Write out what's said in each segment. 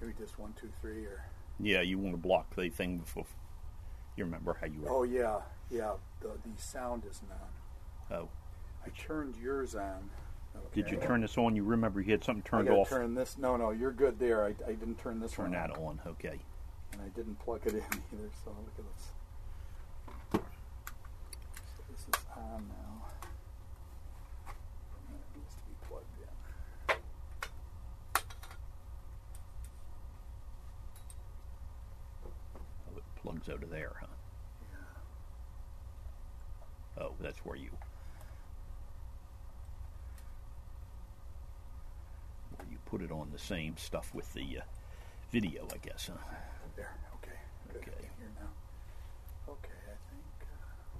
maybe just 1, 2, 3, or... Yeah, you want to block the thing before... You remember how you were... Oh, yeah. The sound isn't on. Oh. I turned yours on. Okay. Did you turn this on? You remember you had something turned I gotta off? turn this... No, you're good there. I didn't turn this Turn one that on, okay. And I didn't plug it in either, so look at this. So this is on now. And it needs to be plugged in. Oh, it plugs out of there, huh? Yeah. Oh, that's where you put it on the same stuff with the video, I guess, huh? There, okay. Good. Okay. Here now. Okay, I think...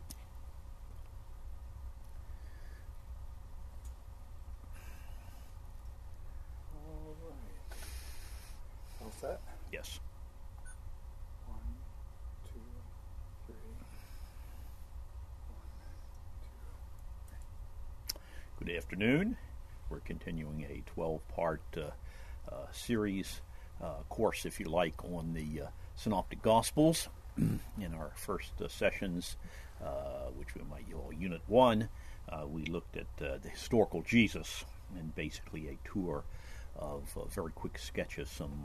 All right. All set? Yes. 1, 2, 3. 1, 2, 3. Good afternoon. We're continuing a 12-part series, course, if you like, on the Synoptic Gospels. In our first sessions, which we might call Unit 1, we looked at the historical Jesus and basically a tour of very quick sketches, some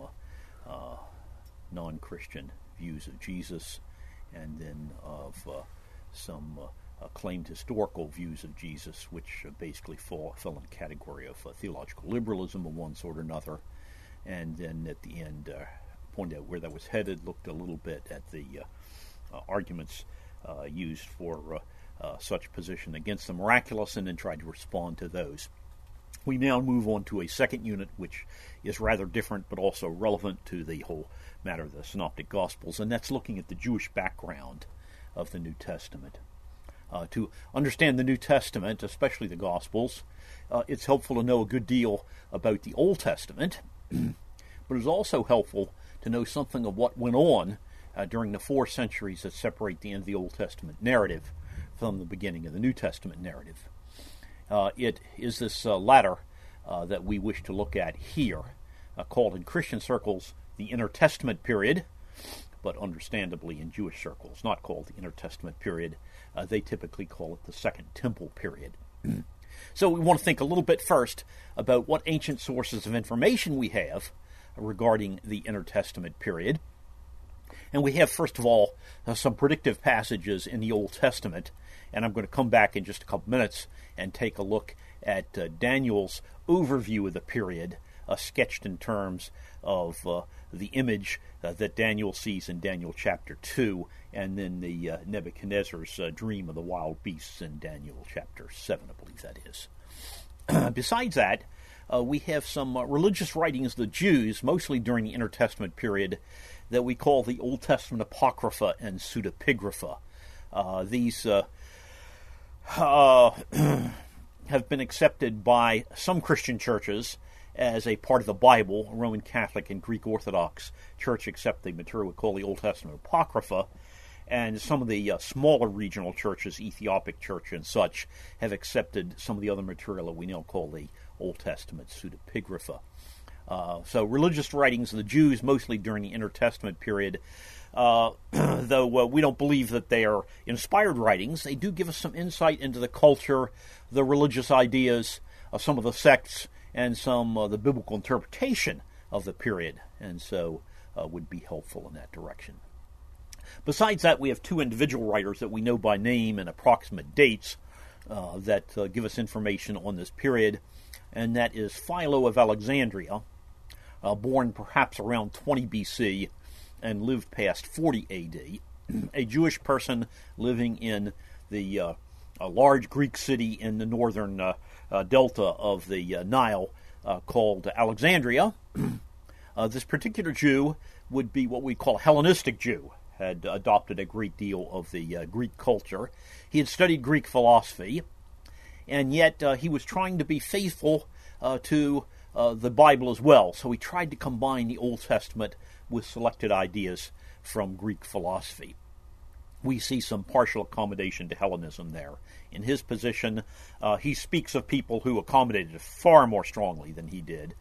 non-Christian views of Jesus, and then of some claimed historical views of Jesus, which basically fell in the category of theological liberalism of one sort or another. And then at the end, pointed out where that was headed, looked a little bit at the arguments used for such position against the miraculous, and then tried to respond to those. We now move on to a second unit, which is rather different but also relevant to the whole matter of the Synoptic Gospels, and that's looking at the Jewish background of the New Testament. To understand the New Testament, especially the Gospels, it's helpful to know a good deal about the Old Testament, but it's also helpful to know something of what went on during the 4 centuries that separate the end of the Old Testament narrative from the beginning of the New Testament narrative. It is this latter that we wish to look at here, called in Christian circles the Intertestament period, but understandably in Jewish circles not called the Intertestament period. They typically call it the Second Temple period. So we want to think a little bit first about what ancient sources of information we have regarding the Intertestament period. And we have, first of all, some predictive passages in the Old Testament, and I'm going to come back in just a couple minutes and take a look at Daniel's overview of the period, sketched in terms of the image that Daniel sees in Daniel chapter 2, and then the Nebuchadnezzar's dream of the wild beasts in Daniel chapter 7, I believe that is. Besides that, we have some religious writings of the Jews, mostly during the Intertestament period, that we call the Old Testament Apocrypha and Pseudepigrapha. These have been accepted by some Christian churches as a part of the Bible. Roman Catholic and Greek Orthodox Church accept the material we call the Old Testament Apocrypha, and some of the smaller regional churches, Ethiopic Church and such, have accepted some of the other material that we now call the Old Testament Pseudepigrapha. So religious writings of the Jews, mostly during the Intertestament period, though we don't believe that they are inspired writings, they do give us some insight into the culture, the religious ideas, some of the sects, and some of the biblical interpretation of the period, and so would be helpful in that direction. Besides that, we have 2 individual writers that we know by name and approximate dates that give us information on this period, and that is Philo of Alexandria, born perhaps around 20 BC and lived past 40 AD, a Jewish person living in the a large Greek city in the northern delta of the Nile called Alexandria. This particular Jew would be what we call a Hellenistic Jew, had adopted a great deal of the Greek culture. He had studied Greek philosophy, and yet he was trying to be faithful to the Bible as well. So he tried to combine the Old Testament with selected ideas from Greek philosophy. We see some partial accommodation to Hellenism there. In his position, he speaks of people who accommodated far more strongly than he did.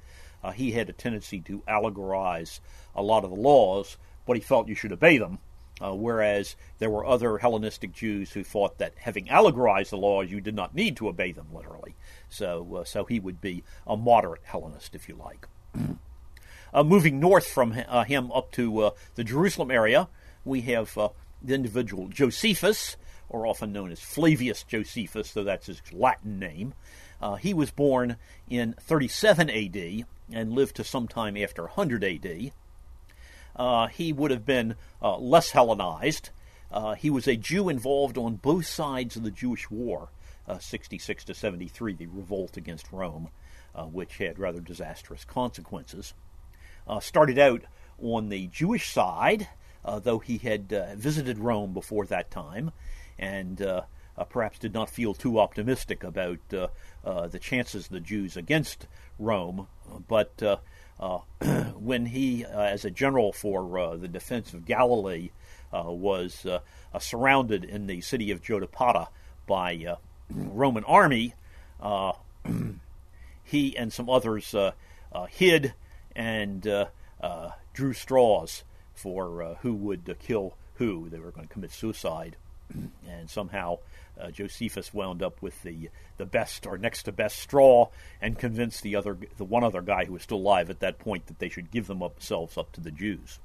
he had a tendency to allegorize a lot of the laws, but he felt you should obey them. Whereas there were other Hellenistic Jews who thought that having allegorized the laws, you did not need to obey them literally. So he would be a moderate Hellenist, if you like. Moving north from him up to the Jerusalem area, we have the individual Josephus, or often known as Flavius Josephus, though that's his Latin name. He was born in 37 A.D. and lived to sometime after 100 A.D. He would have been less Hellenized. He was a Jew involved on both sides of the Jewish War, 66 to 73, the revolt against Rome, which had rather disastrous consequences. Started out on the Jewish side, though he had visited Rome before that time, and perhaps did not feel too optimistic about the chances of the Jews against Rome. But when he, as a general for the defense of Galilee, was surrounded in the city of Jotapata by Roman army, he and some others hid and drew straws for who would kill who. They were going to commit suicide, and somehow Josephus wound up with the best or next to best straw, and convinced the one other guy who was still alive at that point that they should give themselves up to the Jews,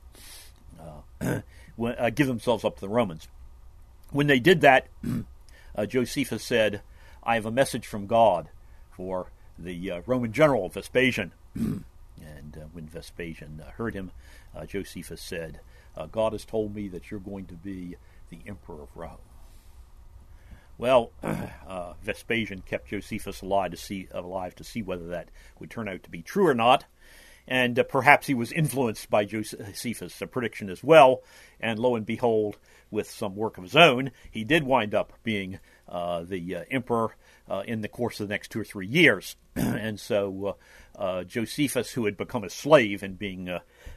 give themselves up to the Romans. When they did that, Josephus said, "I have a message from God for the Roman general Vespasian." And when Vespasian heard him, Josephus said, "God has told me that you're going to be the emperor of Rome." Well, Vespasian kept Josephus alive to see whether that would turn out to be true or not, and perhaps he was influenced by Josephus' prediction as well, and lo and behold, with some work of his own, he did wind up being the emperor in the course of the next 2 or 3 years. And so Josephus, who had become a slave and being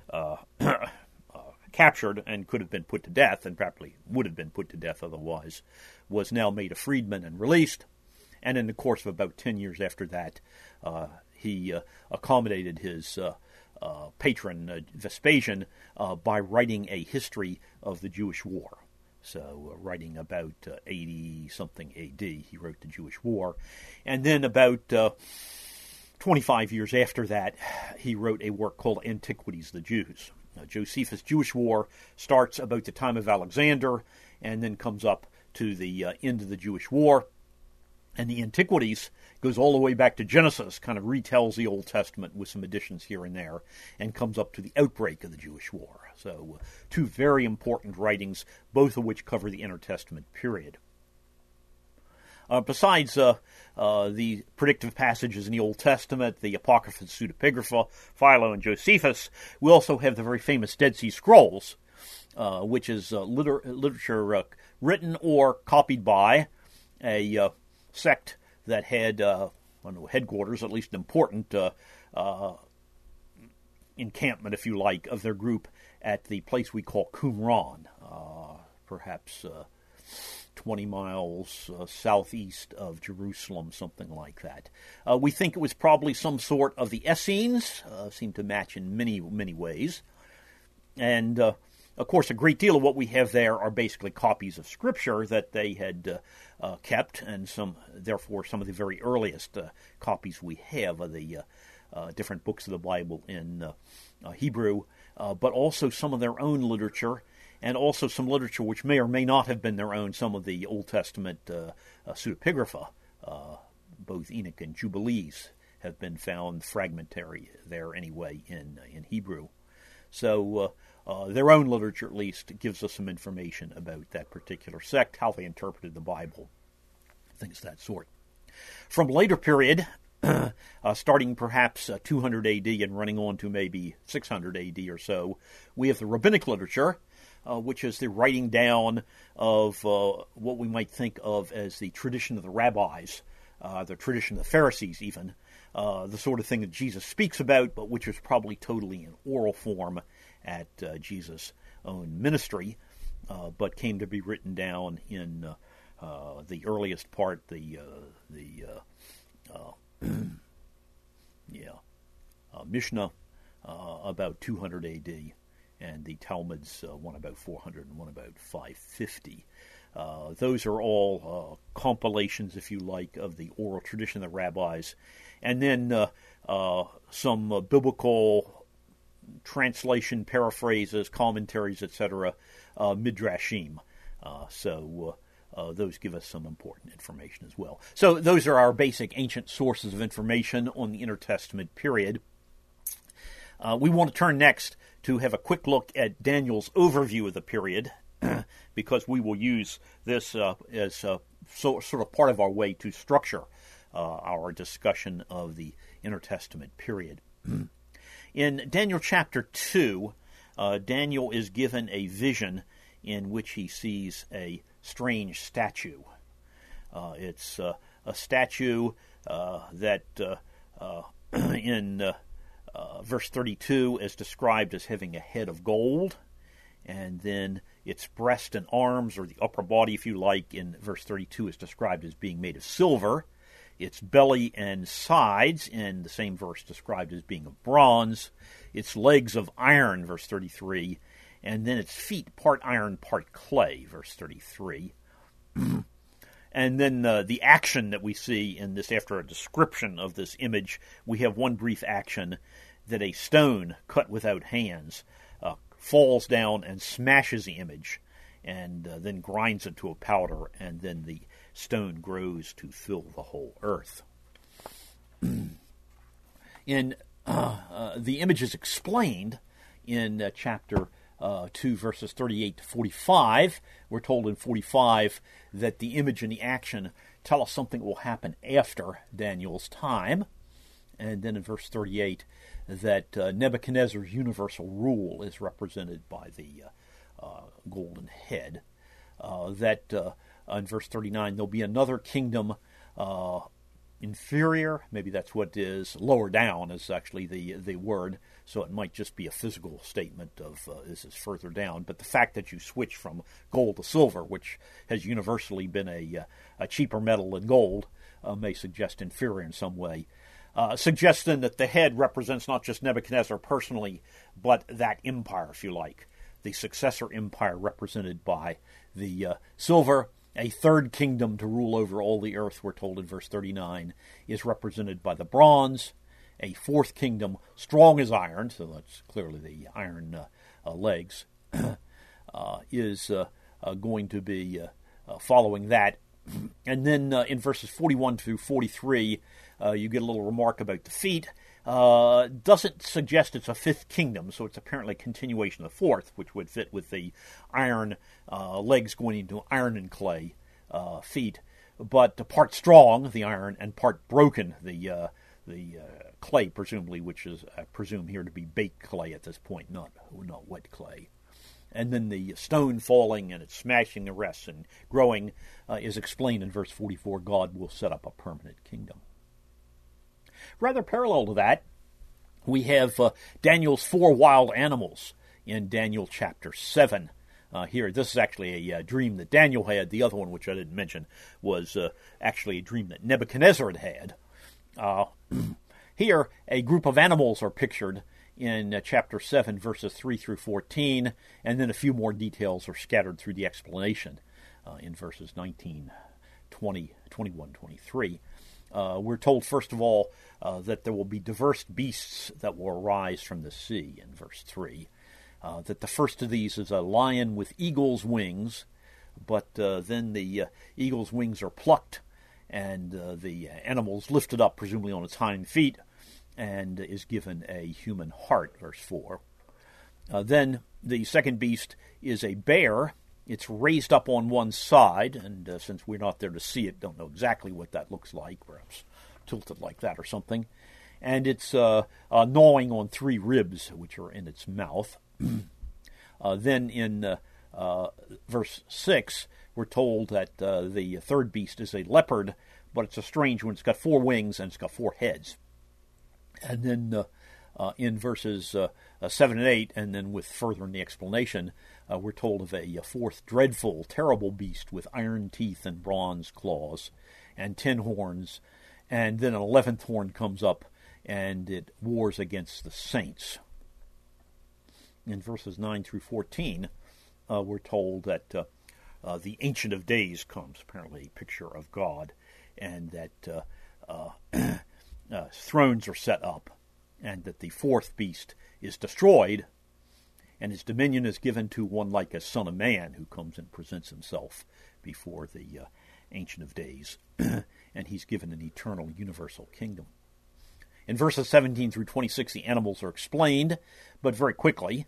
captured and could have been put to death, and probably would have been put to death otherwise, was now made a freedman and released. And in the course of about 10 years after that, he accommodated his patron Vespasian by writing a history of the Jewish War. So writing about 80-something A.D., he wrote the Jewish War. And then about 25 years after that, he wrote a work called Antiquities of the Jews. Josephus' Jewish War starts about the time of Alexander and then comes up to the end of the Jewish War. And the Antiquities goes all the way back to Genesis, kind of retells the Old Testament with some additions here and there, and comes up to the outbreak of the Jewish War. So 2 very important writings, both of which cover the Intertestament period. Besides the predictive passages in the Old Testament, the Apocrypha Pseudepigrapha, Philo, and Josephus, we also have the very famous Dead Sea Scrolls, which is literature written or copied by a sect that had headquarters, at least an important encampment, if you like, of their group at the place we call Qumran, perhaps 20 miles southeast of Jerusalem, something like that. We think it was probably some sort of the Essenes, seem to match in many, many ways. And, of course, a great deal of what we have there are basically copies of Scripture that they had kept, and therefore some of the very earliest copies we have of the different books of the Bible in Hebrew, but also some of their own literature, and also some literature which may or may not have been their own, some of the Old Testament pseudepigrapha. Both Enoch and Jubilees have been found fragmentary there anyway in Hebrew. So their own literature, at least, gives us some information about that particular sect, how they interpreted the Bible, things of that sort. From a later period, starting perhaps 200 A.D. and running on to maybe 600 A.D. or so, we have the rabbinic literature, which is the writing down of what we might think of as the tradition of the rabbis, the tradition of the Pharisees even, the sort of thing that Jesus speaks about, but which was probably totally in oral form at Jesus' own ministry, but came to be written down in the earliest part, Mishnah about 200 A.D., and the Talmuds, one about 400 and one about 550. Those are all compilations, if you like, of the oral tradition of the rabbis, and then some biblical translation, paraphrases, commentaries, etc., midrashim. So those give us some important information as well. So those are our basic ancient sources of information on the Intertestament period. We want to turn next to have a quick look at Daniel's overview of the period, because we will use this as sort of part of our way to structure our discussion of the Intertestament period. In Daniel chapter 2, Daniel is given a vision in which he sees a strange statue. It's a statue that in verse 32 is described as having a head of gold, and then its breast and arms, or the upper body, if you like, in verse 32 is described as being made of silver. Its belly and sides, in the same verse, described as being of bronze. Its legs of iron, verse 33. And then its feet, part iron, part clay, verse 33. And then the action that we see in this, after a description of this image, we have one brief action that a stone cut without hands falls down and smashes the image, and then grinds it to a powder, and then the stone grows to fill the whole earth. The image is explained in chapter 2, verses 38 to 45. We're told in 45 that the image and the action tell us something will happen after Daniel's time. And then in verse 38, that Nebuchadnezzar's universal rule is represented by the golden head. In verse 39, there'll be another kingdom inferior, maybe that's what it is, lower down is actually the word, so it might just be a physical statement of this is further down, but the fact that you switch from gold to silver, which has universally been a cheaper metal than gold, may suggest inferior in some way. Suggesting that the head represents not just Nebuchadnezzar personally, but that empire, if you like, the successor empire represented by the silver. A third kingdom to rule over all the earth, we're told in verse 39, is represented by the bronze. A fourth kingdom, strong as iron, so that's clearly the iron legs, is going to be following that. And then in verses 41 through 43, you get a little remark about the feet. Doesn't suggest it's a fifth kingdom, so it's apparently a continuation of the fourth, which would fit with the iron legs going into iron and clay feet. But part strong, the iron, and part broken, the clay, presumably, which is, I presume here to be baked clay at this point, not wet clay. And then the stone falling and it smashing the rest and growing is explained in verse 44. God will set up a permanent kingdom. Rather parallel to that, we have Daniel's 4 wild animals in Daniel chapter 7. Here, this is actually a dream that Daniel had. The other one, which I didn't mention, was actually a dream that Nebuchadnezzar had. Here, a group of animals are pictured in chapter 7, verses 3 through 14, and then a few more details are scattered through the explanation in verses 19, 20, 21, 23. We're told, first of all, that there will be diverse beasts that will arise from the sea in verse 3. That the first of these is a lion with eagle's wings, but then the eagle's wings are plucked, and the animal's lifted up, presumably on its hind feet, and is given a human heart, verse 4. Then the second beast is a bear. It's raised up on one side, and since we're not there to see it, don't know exactly what that looks like, perhaps tilted like that or something. And it's gnawing on 3 ribs, which are in its mouth. Then in verse 6, we're told that the third beast is a leopard, but it's a strange one. It's got 4 wings and it's got 4 heads. And then in verses 7 and 8, and then with further in the explanation, we're told of a fourth dreadful, terrible beast with iron teeth and bronze claws and 10 horns. And then an 11th horn comes up, and it wars against the saints. In verses 9 through 14, we're told that the Ancient of Days comes, apparently a picture of God, and that thrones are set up, and that the fourth beast is destroyed, and his dominion is given to one like a son of man who comes and presents himself before the Ancient of Days, and he's given an eternal universal kingdom. In verses 17 through 26, the animals are explained, but very quickly.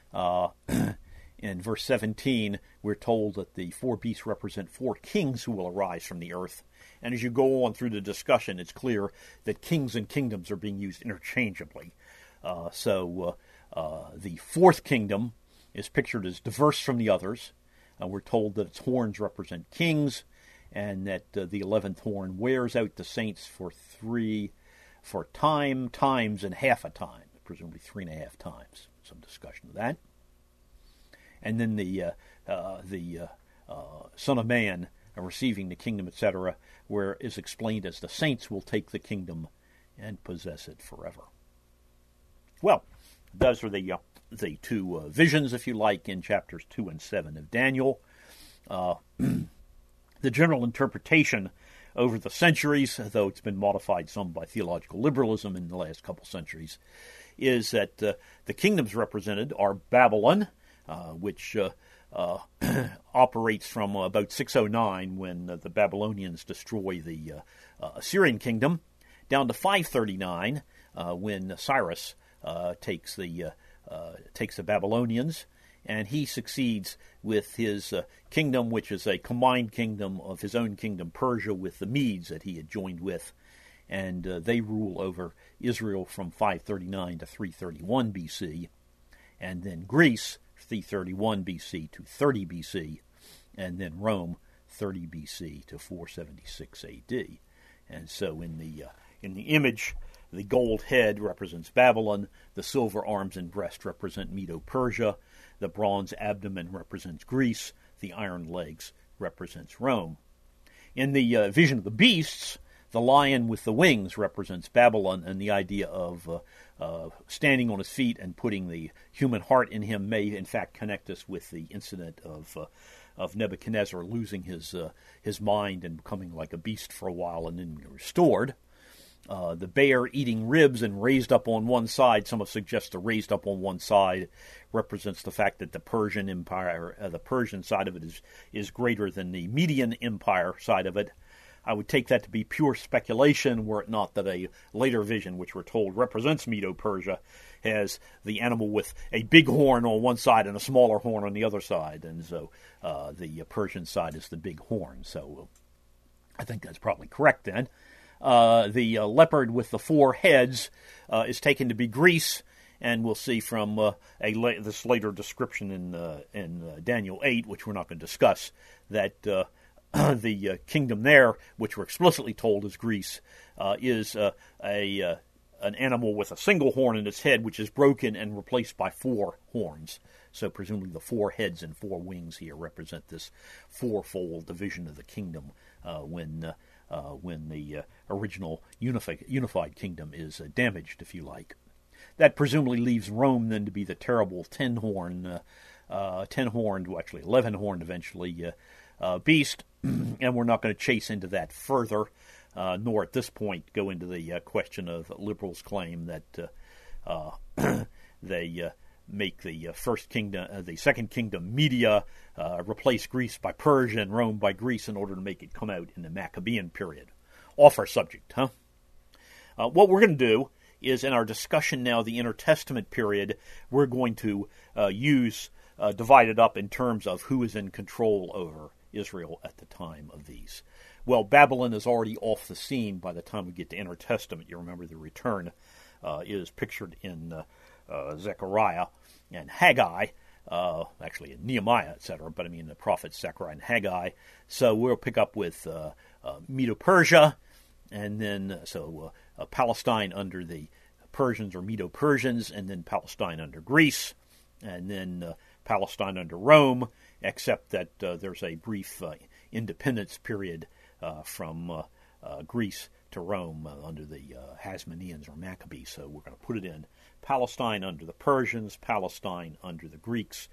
In verse 17, we're told that the four beasts represent four kings who will arise from the earth. And as you go on through the discussion, it's clear that kings and kingdoms are being used interchangeably. So the fourth kingdom is pictured as diverse from the others. We're told that its horns represent kings, and that the 11th horn wears out the saints for times and half a time, presumably 3.5 times. Some discussion of that. And then the Son of Man receiving the kingdom, etc., where is explained as the saints will take the kingdom and possess it forever. Well, those are the two visions, if you like, in chapters 2 and 7 of Daniel. The general interpretation over the centuries, though it's been modified some by theological liberalism in the last couple centuries, is that the kingdoms represented are Babylon, which operates from about 609 when the Babylonians destroy the Assyrian kingdom, down to 539 when Cyrus takes the Babylonians, and he succeeds with his kingdom, which is a combined kingdom of his own kingdom, Persia, with the Medes that he had joined with, and they rule over Israel from 539 to 331 BC, and then Greece, 331 BC to 30 BC, and then Rome, 30 BC to 476 AD. And so in the image, the gold head represents Babylon, the silver arms and breast represent Medo-Persia, the bronze abdomen represents Greece, the iron legs represents Rome. In the vision of the beasts, the lion with the wings represents Babylon, and the idea of standing on his feet and putting the human heart in him may, in fact, connect us with the incident of Nebuchadnezzar losing his mind and becoming like a beast for a while and then being restored. The bear eating ribs and raised up on one side, some have suggested the raised up on one side represents the fact that the Persian Empire, the Persian side of it is greater than the Median Empire side of it. I would take that to be pure speculation, were it not that a later vision, which we're told represents Medo-Persia, has the animal with a big horn on one side and a smaller horn on the other side. And so the Persian side is the big horn. So I think that's probably correct then. The leopard with the four heads is taken to be Greece, and we'll see from this later description in Daniel 8, which we're not going to discuss, that the kingdom there, which we're explicitly told is Greece, is an animal with a single horn in its head, which is broken and replaced by four horns. So presumably the four heads and four wings here represent this fourfold division of the kingdom when the original unified kingdom is damaged, if you like. That presumably leaves Rome then to be the terrible 10-horned, well, actually 11-horned eventually, beast, and we're not going to chase into that further, nor at this point go into the question of liberals' claim that they make the first kingdom, the second kingdom, Media, replace Greece by Persia and Rome by Greece in order to make it come out in the Maccabean period. Off our subject, huh? What we're going to do is, in our discussion now, the Intertestament period, we're going to divide it up in terms of who is in control over Israel at the time of these. Well, Babylon is already off the scene by the time we get to Intertestament. You remember the return is pictured in Zechariah and Haggai, actually in Nehemiah, etc., but I mean the prophets Zechariah and Haggai. So we'll pick up with Medo-Persia, and then Palestine under the Persians or Medo-Persians, and then Palestine under Greece, and then Palestine under Rome, except that there's a brief independence period from Greece to Rome under the Hasmoneans or Maccabees. So we're going to put it in Palestine under the Persians, Palestine under the Greeks,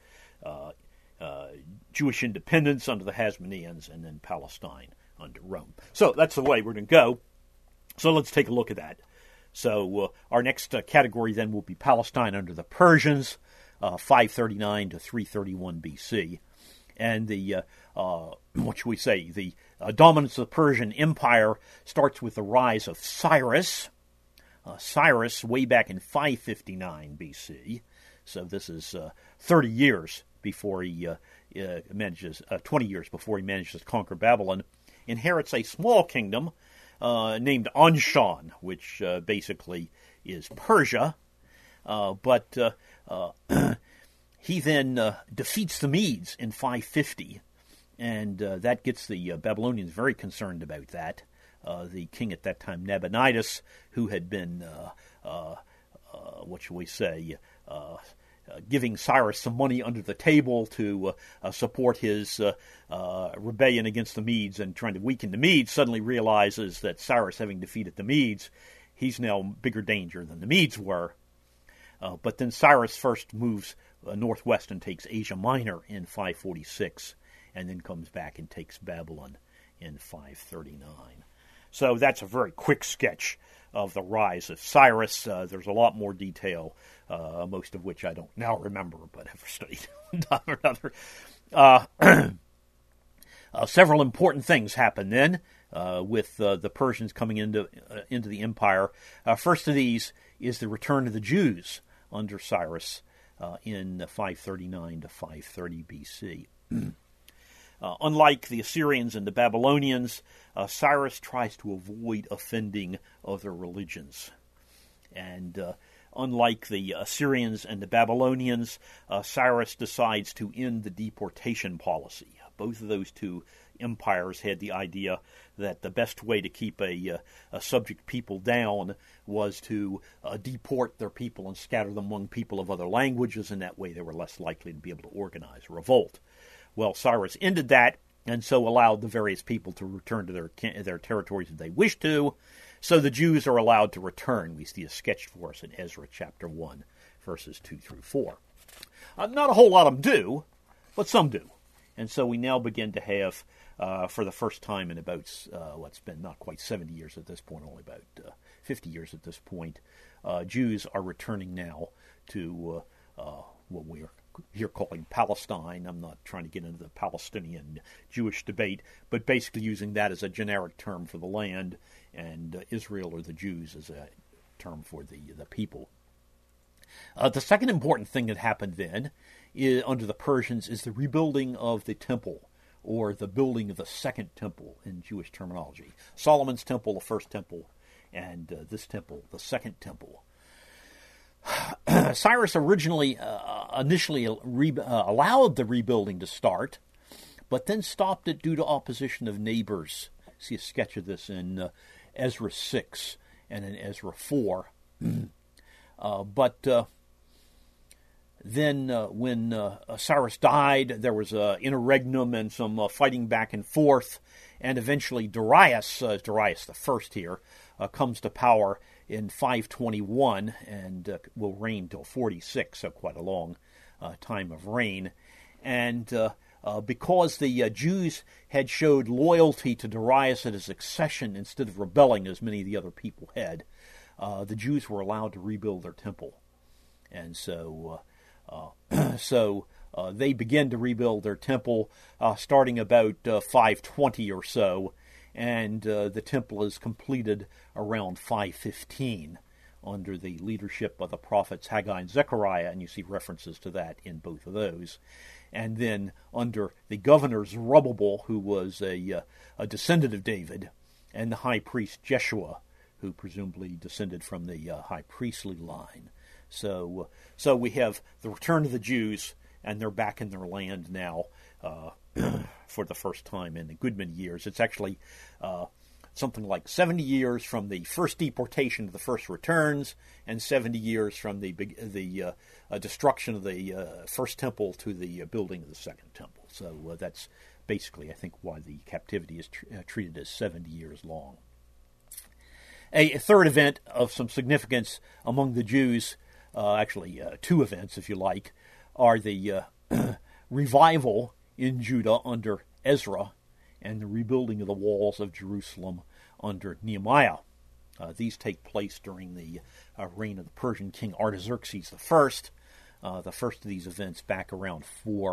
Jewish independence under the Hasmoneans, and then Palestine under Rome. So that's the way we're going to go. So let's take a look at that. So our next category then will be Palestine under the Persians, 539 to 331 BC. And the, what should we say, the dominance of the Persian Empire starts with the rise of Cyrus. Cyrus, way back in 559 BC. So this is 30 years before he manages, 20 years before he manages to conquer Babylon, inherits a small kingdom named Anshan, which basically is Persia. But he then defeats the Medes in 550, and that gets the Babylonians very concerned about that. The king at that time, Nabonidus, who had been, what shall we say, giving Cyrus some money under the table to support his rebellion against the Medes and trying to weaken the Medes, suddenly realizes that Cyrus, having defeated the Medes, he's now bigger danger than the Medes were. But then Cyrus first moves northwest and takes Asia Minor in 546, and then comes back and takes Babylon in 539. So that's a very quick sketch of the rise of Cyrus. There's a lot more detail, most of which I don't now remember, but have studied one time or another. Several important things happen then with the Persians coming into the empire. First of these is the return of the Jews under Cyrus in 539 to 530 BC. Unlike the Assyrians and the Babylonians, Cyrus tries to avoid offending other religions. And unlike the Assyrians and the Babylonians, Cyrus decides to end the deportation policy. Both of those two empires had the idea that the best way to keep a subject people down was to deport their people and scatter them among people of other languages, and that way they were less likely to be able to organize a revolt. Well, Cyrus ended that, and so allowed the various people to return to their territories if they wished to. So the Jews are allowed to return. We see a sketch for us in Ezra chapter 1, verses 2 through 4. Not a whole lot of them do, but some do. And so we now begin to have, for the first time in about, what's been not quite 70 years at this point, only about 50 years at this point, Jews are returning now to what we are here calling Palestine. I'm not trying to get into the Palestinian Jewish debate, but basically using that as a generic term for the land, and Israel or the Jews as a term for the people. The second important thing that happened then under the Persians is the rebuilding of the temple, or the building of the second temple in Jewish terminology. Solomon's temple, the first temple, and this temple, the second temple. Cyrus initially allowed the rebuilding to start, but then stopped it due to opposition of neighbors. See a sketch of this in Ezra 6 and in Ezra 4. But then when Cyrus died, there was an interregnum and some fighting back and forth, and eventually Darius the First here, comes to power in 521 and will reign till 46, so quite a long time of reign. And because the Jews had showed loyalty to Darius at his accession instead of rebelling as many of the other people had, the Jews were allowed to rebuild their temple. And so they began to rebuild their temple starting about 520 or so, and the temple is completed around 515 under the leadership of the prophets Haggai and Zechariah, and you see references to that in both of those. And then under the governor Zerubbabel, who was a descendant of David, and the high priest Jeshua, who presumably descended from the high priestly line. So we have the return of the Jews, and they're back in their land now for the first time in a good many years. It's actually something like 70 years from the first deportation to the first returns, and 70 years from the destruction of the first temple to the building of the second temple. So that's basically, I think, why the captivity is treated as 70 years long. A third event of some significance among the Jews, actually two events, if you like, are the revival in Judah under Ezra and the rebuilding of the walls of Jerusalem under Nehemiah. These take place during the reign of the Persian king Artaxerxes I. The first of these events back around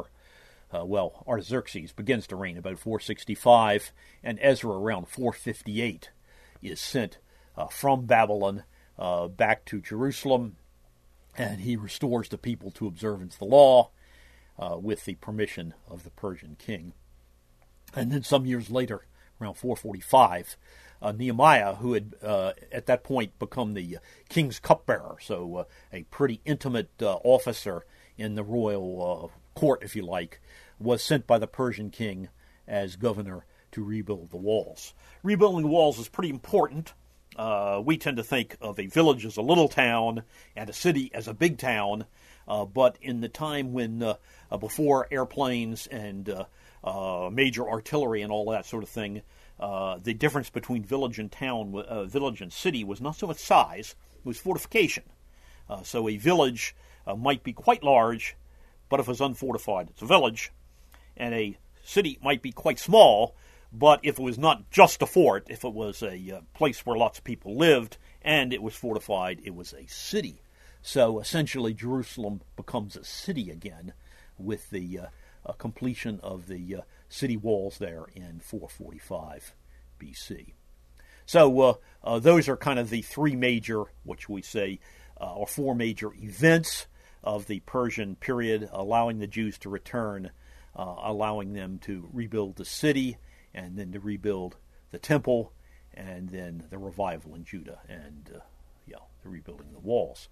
Artaxerxes begins to reign about 465, and Ezra around 458 is sent from Babylon back to Jerusalem, and he restores the people to observance of the law with the permission of the Persian king. And then some years later, around 445, Nehemiah, who had at that point become the king's cupbearer, so a pretty intimate officer in the royal court, if you like, was sent by the Persian king as governor to rebuild the walls. Rebuilding the walls is pretty important. We tend to think of a village as a little town and a city as a big town, but in the time when, before airplanes and major artillery and all that sort of thing, the difference between village and town, village and city, was not so much size, it was fortification. So a village might be quite large, but if it's unfortified, it's a village. And a city might be quite small, but if it was not just a fort, if it was a place where lots of people lived and it was fortified, it was a city. So essentially Jerusalem becomes a city again with the completion of the city walls there in 445 BC. So those are kind of the three major, which we say, or four major events of the Persian period, allowing the Jews to return, allowing them to rebuild the city, and then to rebuild the temple, and then the revival in Judah, and the rebuilding the walls.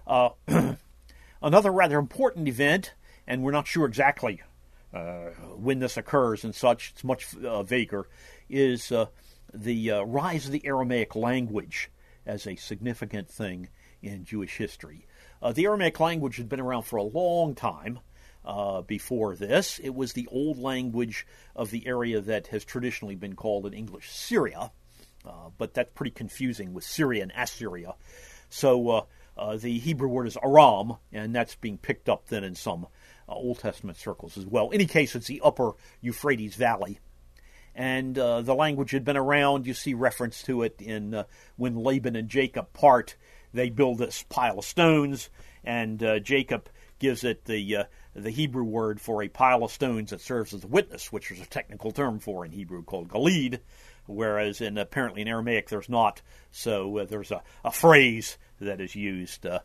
Another rather important event, and we're not sure exactly when this occurs and such, it's much vaguer, is the rise of the Aramaic language as a significant thing in Jewish history. The Aramaic language had been around for a long time. Before this, it was the old language of the area that has traditionally been called in English Syria, but that's pretty confusing with Syria and Assyria. So the Hebrew word is Aram, and that's being picked up then in some Old Testament circles as well. In any case, it's the upper Euphrates Valley. And the language had been around. You see reference to it in when Laban and Jacob part. They build this pile of stones, and Jacob gives it the Hebrew word for a pile of stones that serves as a witness, which is a technical term for in Hebrew called galid, whereas apparently in Aramaic there's not. So there's a phrase that is used to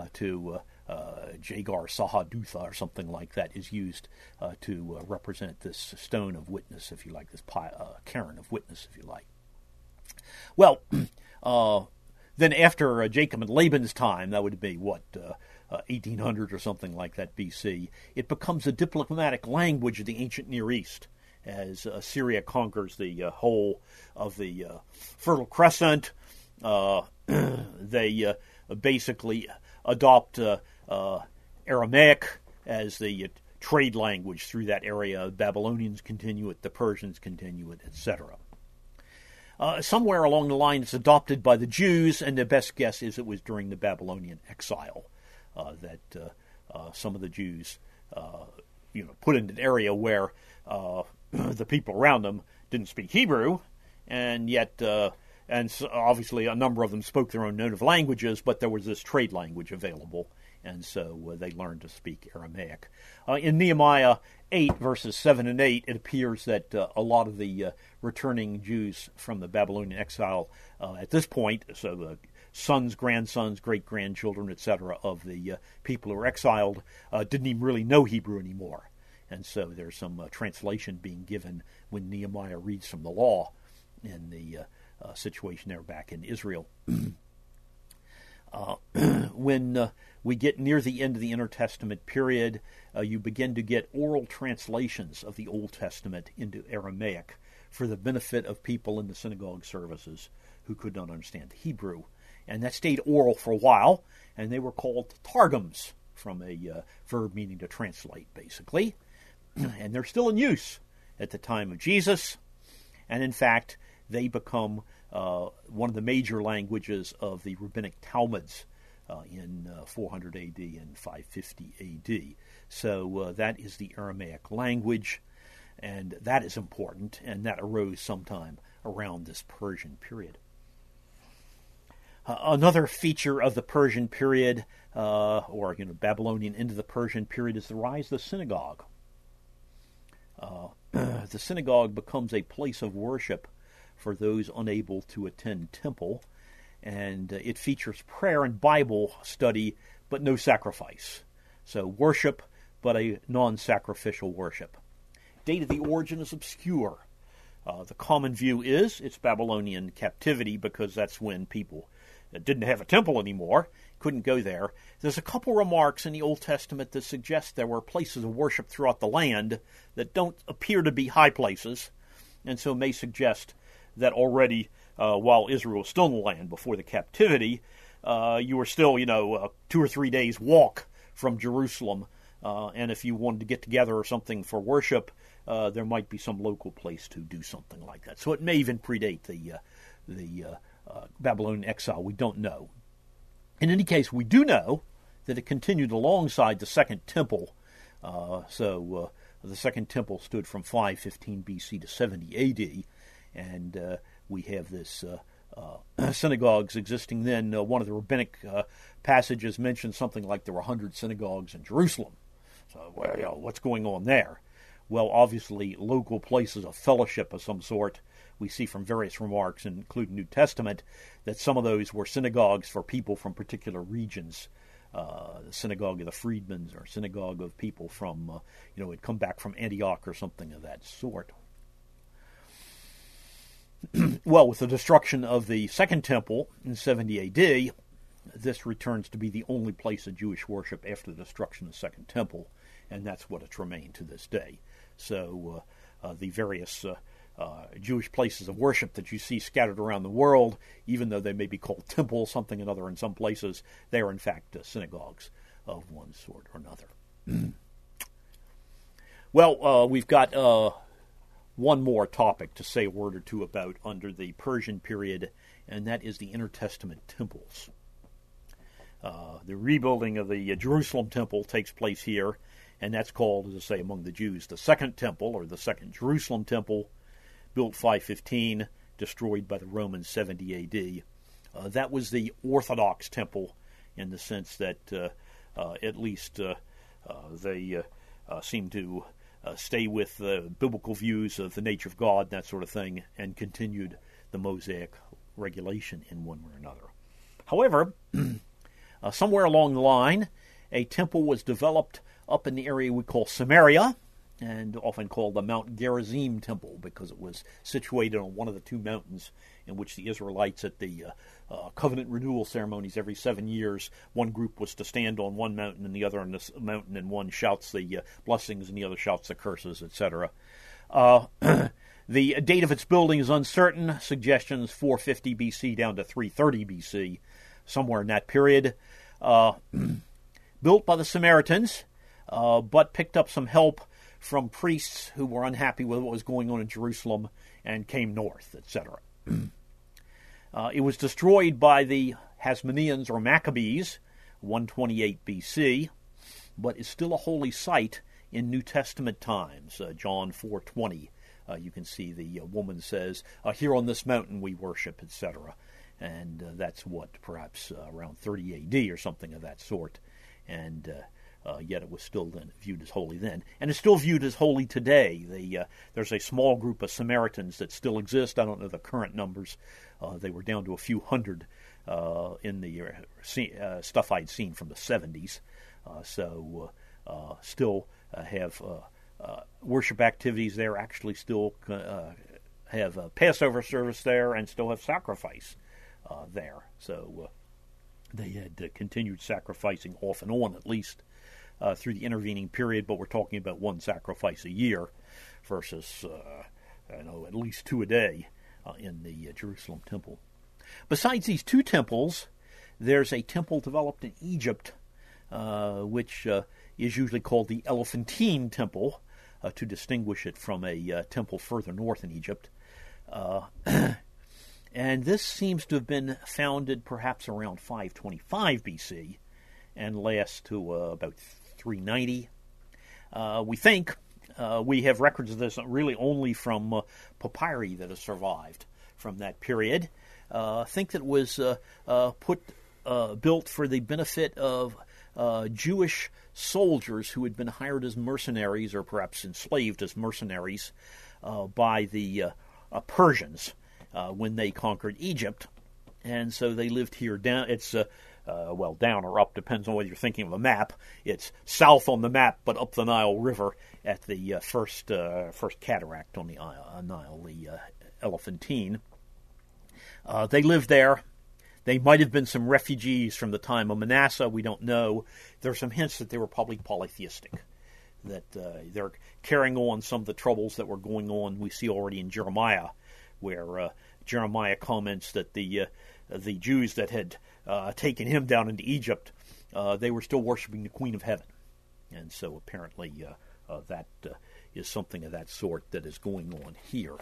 Jagar Sahadutha or something like that is used to represent this stone of witness, if you like, this cairn of witness, if you like. Well, then after Jacob and Laban's time, that would be 1800 or something like that BC, it becomes a diplomatic language of the ancient Near East as Assyria conquers the whole of the Fertile Crescent. They basically adopt Aramaic as the trade language through that area. Babylonians continue it, the Persians continue it, etc. Somewhere along the line it's adopted by the Jews, and the best guess is it was during the Babylonian exile that some of the Jews put in an area where the people around them didn't speak Hebrew, and yet and so obviously a number of them spoke their own native languages, but there was this trade language available, and so they learned to speak Aramaic. In Nehemiah 8, verses 7 and 8, it appears that a lot of the returning Jews from the Babylonian exile at this point, so the sons, grandsons, great-grandchildren, etc., of the people who were exiled, didn't even really know Hebrew anymore. And so there's some translation being given when Nehemiah reads from the law in the situation there back in Israel. When we get near the end of the Intertestament period, you begin to get oral translations of the Old Testament into Aramaic for the benefit of people in the synagogue services who could not understand the Hebrew. And that stayed oral for a while, and they were called targums, from a verb meaning to translate, basically. And they're still in use at the time of Jesus. And in fact, they become one of the major languages of the rabbinic Talmuds in 400 AD and 550 AD. So that is the Aramaic language, and that is important, and that arose sometime around this Persian period. Another feature of the Persian period, or Babylonian into the Persian period, is the rise of the synagogue. The synagogue becomes a place of worship for those unable to attend temple, and it features prayer and Bible study, but no sacrifice. So worship, but a non-sacrificial worship. Date of the origin is obscure. The common view is it's Babylonian captivity, because that's when people didn't have a temple anymore, couldn't go there. There's a couple remarks in the Old Testament that suggest there were places of worship throughout the land that don't appear to be high places, and so may suggest that already while Israel was still in the land before the captivity, you were still, 2 or 3 days walk from Jerusalem, and if you wanted to get together or something for worship, there might be some local place to do something like that. So it may even predate the Babylonian exile. We don't know. In any case, we do know that it continued alongside the Second Temple. So the Second Temple stood from 515 BC to 70 AD, and we have this synagogues existing then. One of the rabbinic passages mentions something like there were 100 synagogues in Jerusalem. So, what's going on there? Well, obviously, local places of fellowship of some sort. We see from various remarks, including New Testament, that some of those were synagogues for people from particular regions. The synagogue of the freedmen's, or synagogue of people from, had come back from Antioch or something of that sort. Well, with the destruction of the Second Temple in 70 AD, this returns to be the only place of Jewish worship after the destruction of the Second Temple, and that's what it's remained to this day. So the various Jewish places of worship that you see scattered around the world, even though they may be called temples, something or another in some places, they are in fact synagogues of one sort or another. Well, we've got one more topic to say a word or two about under the Persian period, and that is the intertestament temples. The rebuilding of the Jerusalem temple takes place here, and that's called, as I say, among the Jews, the Second Temple, or the Second Jerusalem Temple, built 515, destroyed by the Romans 70 AD. That was the Orthodox temple, in the sense that at least they seem to stay with biblical views of the nature of God, that sort of thing, and continued the Mosaic regulation in one way or another. However, somewhere along the line, a temple was developed up in the area we call Samaria, and often called the Mount Gerizim Temple, because it was situated on one of the two mountains in which the Israelites, at the covenant renewal ceremonies every 7 years, one group was to stand on one mountain and the other on this mountain, and one shouts the blessings and the other shouts the curses, etc. The date of its building is uncertain. Suggestions 450 BC down to 330 BC, somewhere in that period. Built by the Samaritans, but picked up some help from priests who were unhappy with what was going on in Jerusalem and came north, etc. It was destroyed by the Hasmoneans or Maccabees, 128 BC, but is still a holy site in New Testament times. John 4:20, you can see the woman says, "Here on this mountain we worship," etc. And that's what, perhaps around 30 AD or something of that sort. And yet it was still then viewed as holy then. And it's still viewed as holy today. There's a small group of Samaritans that still exist. I don't know the current numbers. They were down to a few hundred in the stuff I'd seen from the 70s. Still have worship activities there, actually still have a Passover service there, and still have sacrifice there. So they had continued sacrificing off and on, at least, through the intervening period, but we're talking about one sacrifice a year versus, at least 2 a day in the Jerusalem temple. Besides these two temples, there's a temple developed in Egypt, which is usually called the Elephantine Temple, to distinguish it from a temple further north in Egypt. And this seems to have been founded perhaps around 525 BC and lasts to about 390. We think we have records of this really only from papyri that have survived from that period. Think that it was built for the benefit of Jewish soldiers who had been hired as mercenaries or perhaps enslaved as mercenaries by the Persians when they conquered Egypt. And so they lived here down. It's down or up, depends on whether you're thinking of a map. It's south on the map, but up the Nile River at the first cataract on the Nile, the Elephantine. They lived there. They might have been some refugees from the time of Manasseh. We don't know. There are some hints that they were probably polytheistic, that they're carrying on some of the troubles that were going on. We see already in Jeremiah, where Jeremiah comments that the Jews that had taken him down into Egypt, they were still worshiping the Queen of Heaven. And so apparently that is something of that sort that is going on here.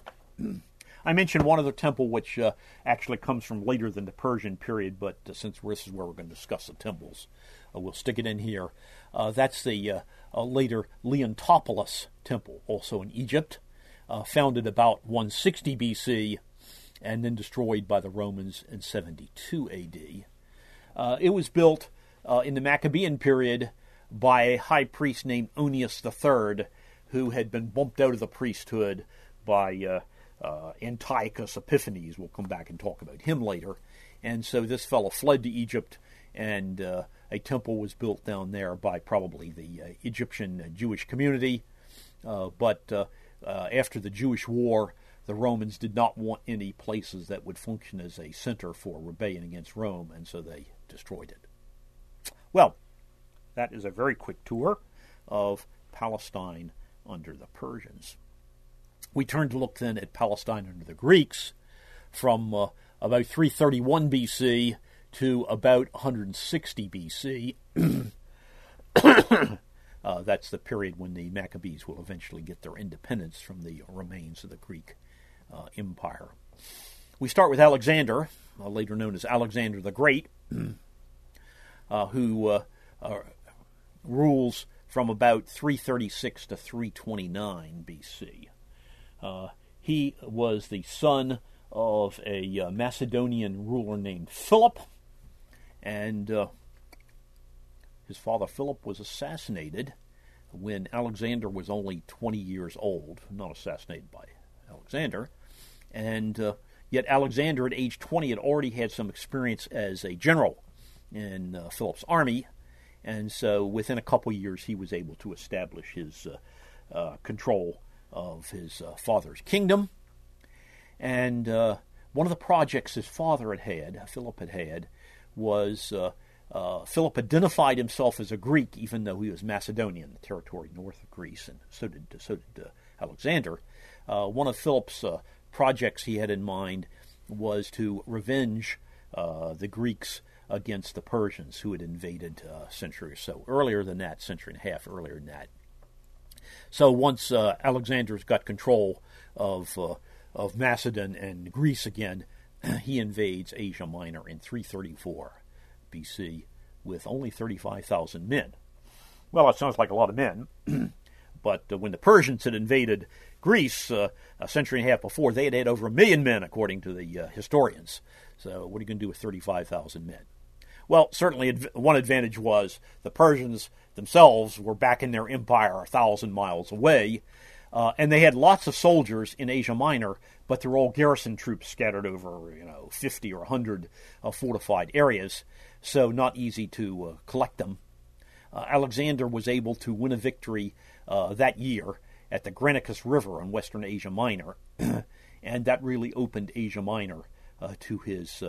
I mentioned one other temple which actually comes from later than the Persian period, but since this is where we're going to discuss the temples, we'll stick it in here. That's the later Leontopolis temple, also in Egypt, founded about 160 BC and then destroyed by the Romans in 72 AD. It was built in the Maccabean period by a high priest named Onias III, who had been bumped out of the priesthood by Antiochus Epiphanes. We'll come back and talk about him later. And so this fellow fled to Egypt, and a temple was built down there by probably the Egyptian Jewish community. But after the Jewish War, the Romans did not want any places that would function as a center for rebellion against Rome, and so they destroyed it. Well, that is a very quick tour of Palestine under the Persians. We turn to look then at Palestine under the Greeks from about 331 BC to about 160 BC. That's the period when the Maccabees will eventually get their independence from the remains of the Greek Empire. We start with Alexander, later known as Alexander the Great, who rules from about 336 to 329 BC. He was the son of a Macedonian ruler named Philip, and his father Philip was assassinated when Alexander was only 20 years old, not assassinated by Alexander, and yet Alexander at age 20 had already had some experience as a general in Philip's army, and so within a couple years he was able to establish his control of his father's kingdom. And one of the projects his father Philip had, was Philip identified himself as a Greek, even though he was Macedonian, the territory north of Greece, and so did Alexander. One of Philip's projects he had in mind was to revenge the Greeks against the Persians, who had invaded a century or so earlier than that, century and a half earlier than that. So once Alexander's got control of Macedon and Greece again, he invades Asia Minor in 334 BC with only 35,000 men. Well, that sounds like a lot of men, but when the Persians had invaded Greece a century and a half before, they had had over 1 million men, according to the historians. So what are you going to do with 35,000 men? Well, certainly one advantage was the Persians themselves were back in their empire 1,000 miles away, and they had lots of soldiers in Asia Minor, but they're all garrison troops scattered over 50 or 100 fortified areas, so not easy to collect them. Alexander was able to win a victory that year at the Granicus River in western Asia Minor, and that really opened Asia Minor to his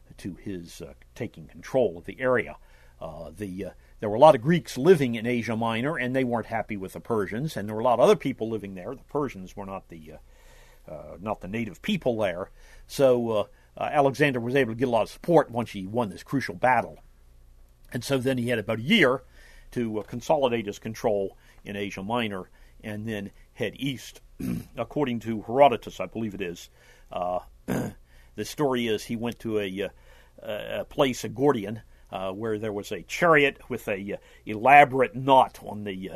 taking control of the area. There were a lot of Greeks living in Asia Minor, and they weren't happy with the Persians, and there were a lot of other people living there. The Persians were not the native people there, so Alexander was able to get a lot of support once he won this crucial battle. And so then he had about a year to consolidate his control in Asia Minor and then head east. According to Herodotus, I believe it is, The story is he went to a place, a Gordian, where there was a chariot with a elaborate knot on the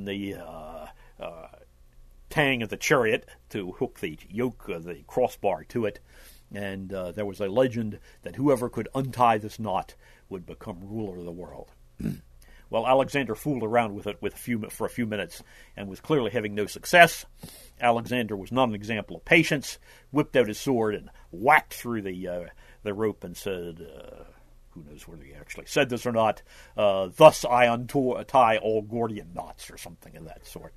tang of the chariot to hook the yoke, the crossbar to it, and there was a legend that whoever could untie this knot would become ruler of the world. Well, Alexander fooled around with it for a few minutes and was clearly having no success. Alexander was not an example of patience, whipped out his sword and whacked through the rope and said, who knows whether he actually said this or not, thus I untie all Gordian knots, or something of that sort.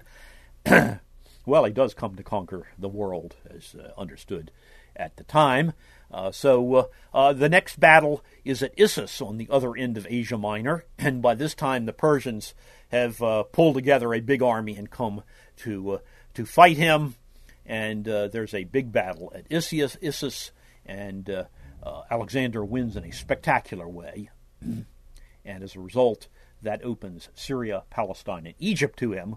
Well, he does come to conquer the world, as understood at the time. So the next battle is at Issus on the other end of Asia Minor, and by this time the Persians have pulled together a big army and come to fight him, and there's a big battle at Issus, and Alexander wins in a spectacular way, and as a result, that opens Syria, Palestine, and Egypt to him.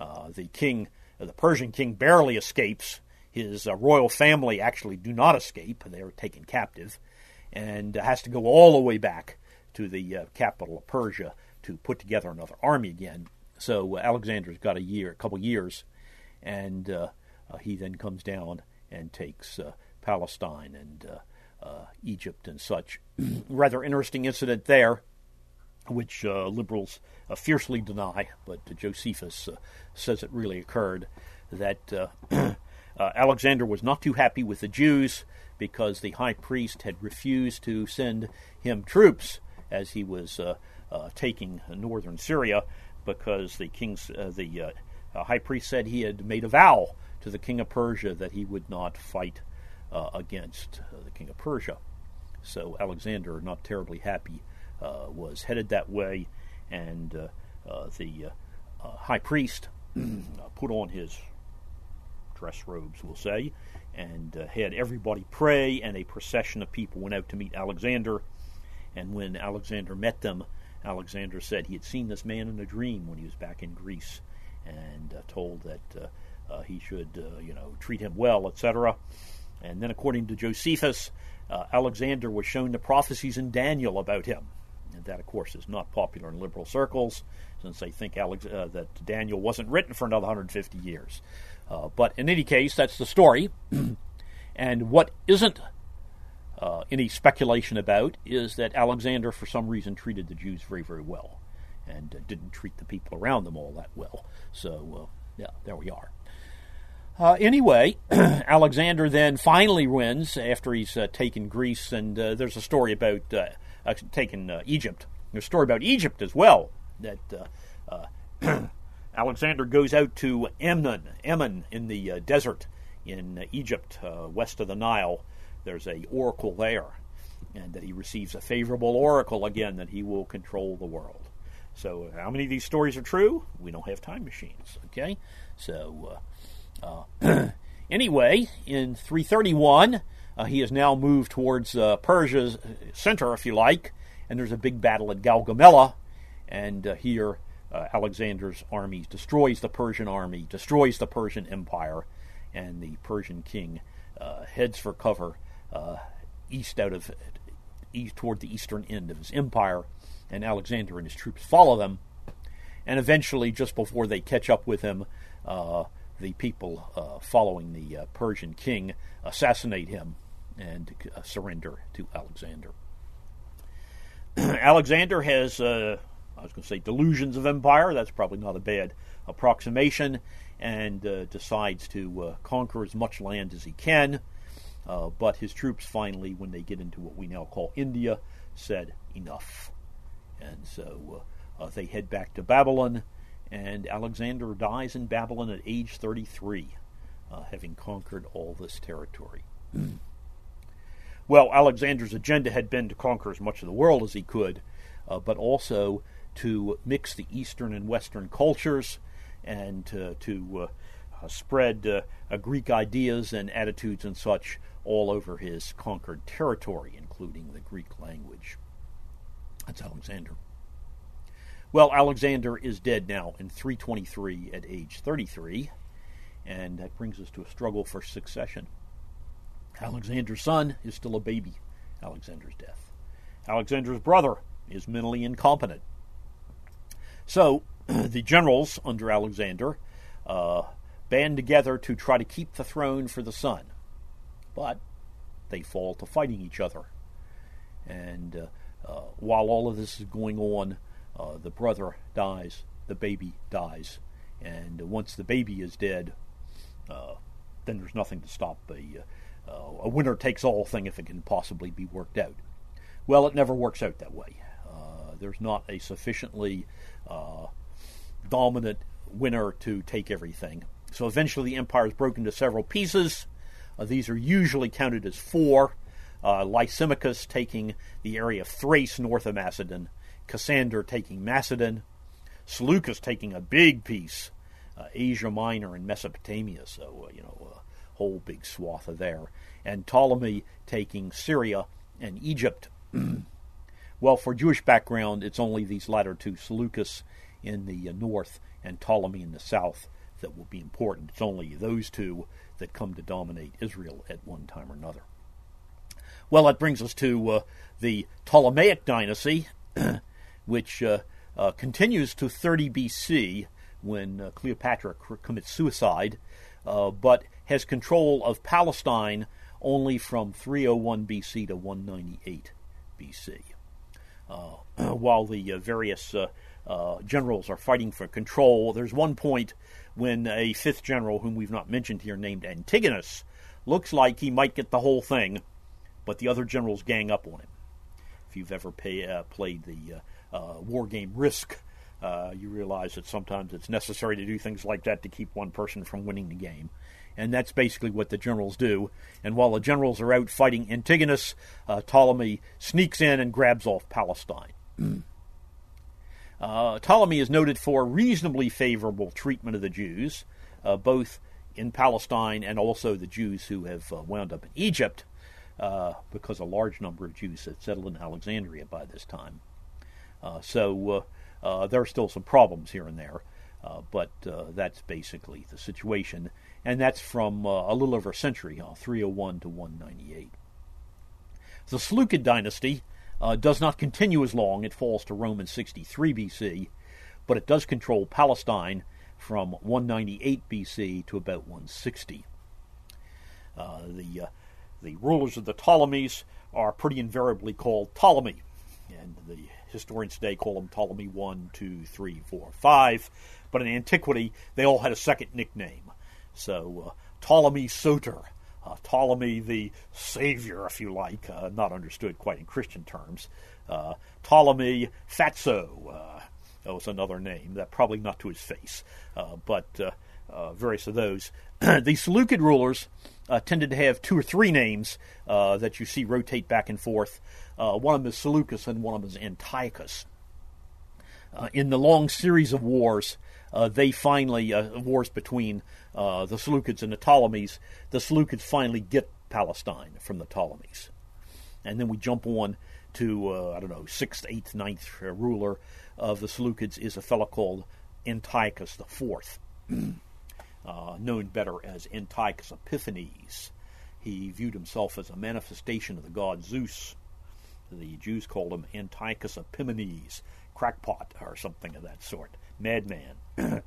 The Persian king barely escapes. His royal family actually do not escape. They are taken captive and has to go all the way back to the capital of Persia to put together another army again. So Alexander's got a couple years, and he then comes down and takes Palestine and Egypt and such. Rather interesting incident there, which liberals fiercely deny, but Josephus says it really occurred, that Alexander was not too happy with the Jews because the high priest had refused to send him troops as he was taking northern Syria, because the high priest said he had made a vow to the king of Persia that he would not fight against the king of Persia. So Alexander, not terribly happy, was headed that way, and the high priest put on his dress robes, we'll say, and had everybody pray, and a procession of people went out to meet Alexander. And when Alexander met them, Alexander said he had seen this man in a dream when he was back in Greece, and told that he should treat him well, etc. And then, according to Josephus, Alexander was shown the prophecies in Daniel about him. And that, of course, is not popular in liberal circles, since they think that Daniel wasn't written for another 150 years. But in any case, that's the story. And what isn't any speculation about is that Alexander, for some reason, treated the Jews very, very well, and didn't treat the people around them all that well. So, there we are. Anyway, Alexander then finally wins after he's taken Greece, and there's a story about taking Egypt. There's a story about Egypt as well, that Alexander goes out to Emin in the desert in Egypt, west of the Nile. There's a oracle there, and that he receives a favorable oracle again that he will control the world. So how many of these stories are true? We don't have time machines, okay? So anyway, in 331, he has now moved towards Persia's center, if you like, and there's a big battle at Gaugamela, and here Alexander's army destroys the Persian army, destroys the Persian Empire, and the Persian king heads for cover east toward the eastern end of his empire, and Alexander and his troops follow them, and eventually, just before they catch up with him, the people following the Persian king assassinate him and surrender to Alexander. Alexander has, delusions of empire. That's probably not a bad approximation, and decides to conquer as much land as he can. But his troops finally, when they get into what we now call India, said enough. And so they head back to Babylon, and Alexander dies in Babylon at age 33, having conquered all this territory. Well, Alexander's agenda had been to conquer as much of the world as he could, but also to mix the Eastern and Western cultures, and to spread Greek ideas and attitudes and such all over his conquered territory, including the Greek language. That's Alexander. Well, Alexander is dead now in 323 at age 33, and that brings us to a struggle for succession. Alexander's son is still a baby. Alexander's death. Alexander's brother is mentally incompetent. So the generals under Alexander band together to try to keep the throne for the son. But they fall to fighting each other. And while all of this is going on, the brother dies, the baby dies. And once the baby is dead, then there's nothing to stop a winner-takes-all thing if it can possibly be worked out. Well, it never works out that way. There's not a sufficiently dominant winner to take everything. So eventually the empire is broken into several pieces. These are usually counted as four. Lysimachus taking the area of Thrace north of Macedon, Cassander taking Macedon, Seleucus taking a big piece, Asia Minor and Mesopotamia, so, a whole big swath of there, and Ptolemy taking Syria and Egypt. Well, for Jewish background, it's only these latter two, Seleucus in the north and Ptolemy in the south, that will be important. It's only those two that come to dominate Israel at one time or another. Well, that brings us to the Ptolemaic dynasty, which continues to 30 BC when Cleopatra commits suicide, but has control of Palestine only from 301 BC to 198 BC. While the various generals are fighting for control, there's one point when a fifth general, whom we've not mentioned here, named Antigonus, looks like he might get the whole thing, but the other generals gang up on him. If you've ever played the war game Risk, you realize that sometimes it's necessary to do things like that to keep one person from winning the game. And that's basically what the generals do. And while the generals are out fighting Antigonus, Ptolemy sneaks in and grabs off Palestine. Ptolemy is noted for reasonably favorable treatment of the Jews, both in Palestine and also the Jews who have wound up in Egypt, because a large number of Jews had settled in Alexandria by this time. So there are still some problems here and there, but that's basically the situation. And that's from a little over a century, 301 to 198. The Seleucid dynasty does not continue as long. It falls to Rome in 63 BC, but it does control Palestine from 198 BC to about 160. The rulers of the Ptolemies are pretty invariably called Ptolemy, and the historians today call them Ptolemy 1, 2, 3, 4, 5, but in antiquity they all had a second nickname. So Ptolemy Soter, Ptolemy the Savior, if you like, not understood quite in Christian terms. Ptolemy Fatso, that was another name, that probably not to his face, but various of those. The Seleucid rulers tended to have two or three names that you see rotate back and forth. One of them is Seleucus and one of them is Antiochus. In the long series of wars, they finally, wars between the Seleucids and the Ptolemies, the Seleucids finally get Palestine from the Ptolemies. And then we jump on to, 6th, 8th, 9th ruler of the Seleucids is a fellow called Antiochus IV, known better as Antiochus Epiphanes. He viewed himself as a manifestation of the god Zeus. The Jews called him Antiochus Epimanes, crackpot or something of that sort, madman.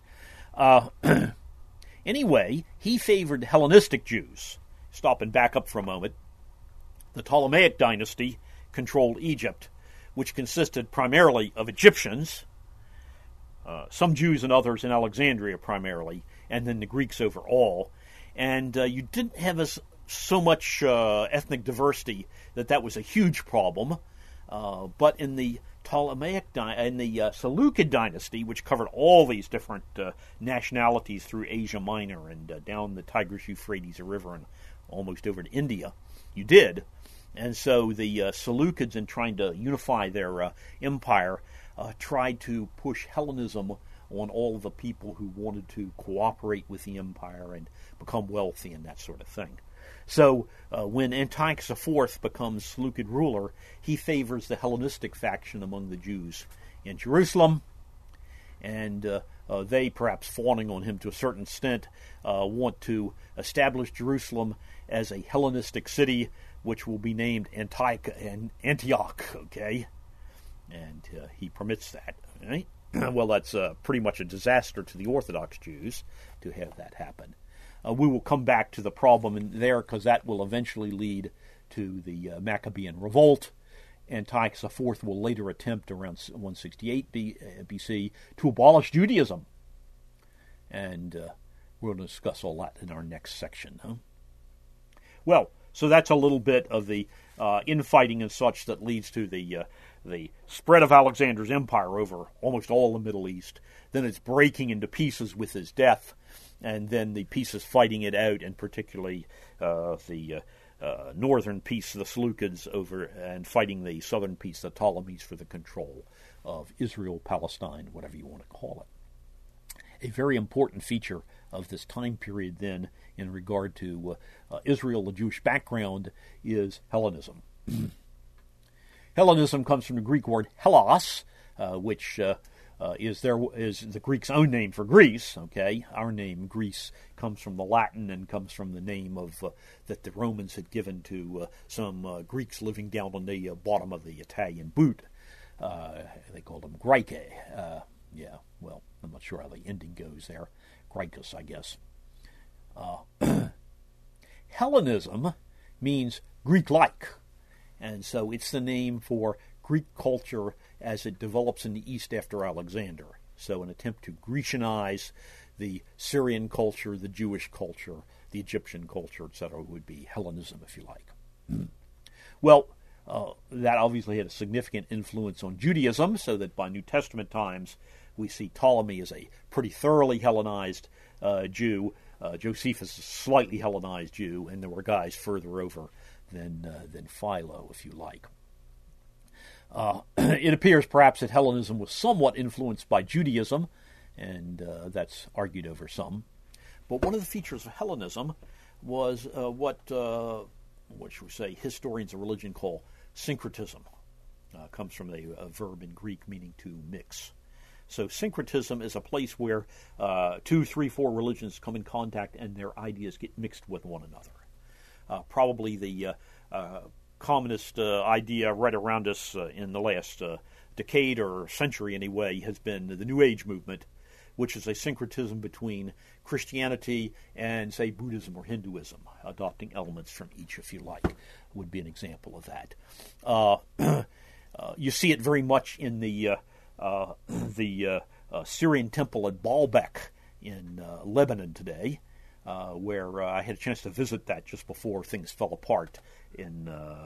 Anyway, he favored Hellenistic Jews. Stopping back up for a moment, the Ptolemaic dynasty controlled Egypt, which consisted primarily of Egyptians, some Jews and others in Alexandria primarily, and then the Greeks overall. And you didn't have so much ethnic diversity that was a huge problem. But in the Seleucid dynasty, which covered all these different nationalities through Asia Minor and down the Tigris-Euphrates River and almost over to India, you did. And so the Seleucids, in trying to unify their empire, tried to push Hellenism on all of the people who wanted to cooperate with the empire and become wealthy and that sort of thing. So when Antiochus IV becomes Seleucid ruler, he favors the Hellenistic faction among the Jews in Jerusalem, and they, perhaps fawning on him to a certain extent, want to establish Jerusalem as a Hellenistic city, which will be named Antioch, okay? And he permits that, right? Well, that's pretty much a disaster to the Orthodox Jews to have that happen. We will come back to the problem there, because that will eventually lead to the Maccabean revolt. Antiochus IV will later attempt around 168 BC to abolish Judaism. And we're going to discuss all that in our next section. Huh? Well, so that's a little bit of the infighting and such that leads to the spread of Alexander's empire over almost all the Middle East. Then it's breaking into pieces with his death, and then the pieces fighting it out, and particularly the northern piece, the Seleucids, over and fighting the southern piece, the Ptolemies, for the control of Israel, Palestine, whatever you want to call it. A very important feature of this time period then in regard to Israel, the Jewish background, is Hellenism. Hellenism comes from the Greek word Hellas, which is the Greeks' own name for Greece. Okay, our name Greece comes from the Latin and comes from the name of that the Romans had given to some Greeks living down on the bottom of the Italian boot. They called them Graecae. Yeah, well, I'm not sure how the ending goes there. Graecus, I guess. Hellenism means Greek-like, and so it's the name for Greek culture as it develops in the East after Alexander. So an attempt to Grecianize the Syrian culture, the Jewish culture, the Egyptian culture, etc., would be Hellenism, if you like. Well, that obviously had a significant influence on Judaism, so that by New Testament times we see Ptolemy as a pretty thoroughly Hellenized Jew. Josephus is a slightly Hellenized Jew, and there were guys further over than Philo, if you like. It appears perhaps that Hellenism was somewhat influenced by Judaism, and that's argued over some. But one of the features of Hellenism was what should we say, historians of religion call syncretism. Comes from a verb in Greek meaning to mix. So syncretism is a place where 2, 3, 4 religions come in contact and their ideas get mixed with one another. Probably the commonest idea right around us in the last decade or century anyway has been the New Age movement, which is a syncretism between Christianity and, say, Buddhism or Hinduism, adopting elements from each, if you like, would be an example of that. You see it very much in the Syrian temple at Baalbek in Lebanon today, where I had a chance to visit that just before things fell apart in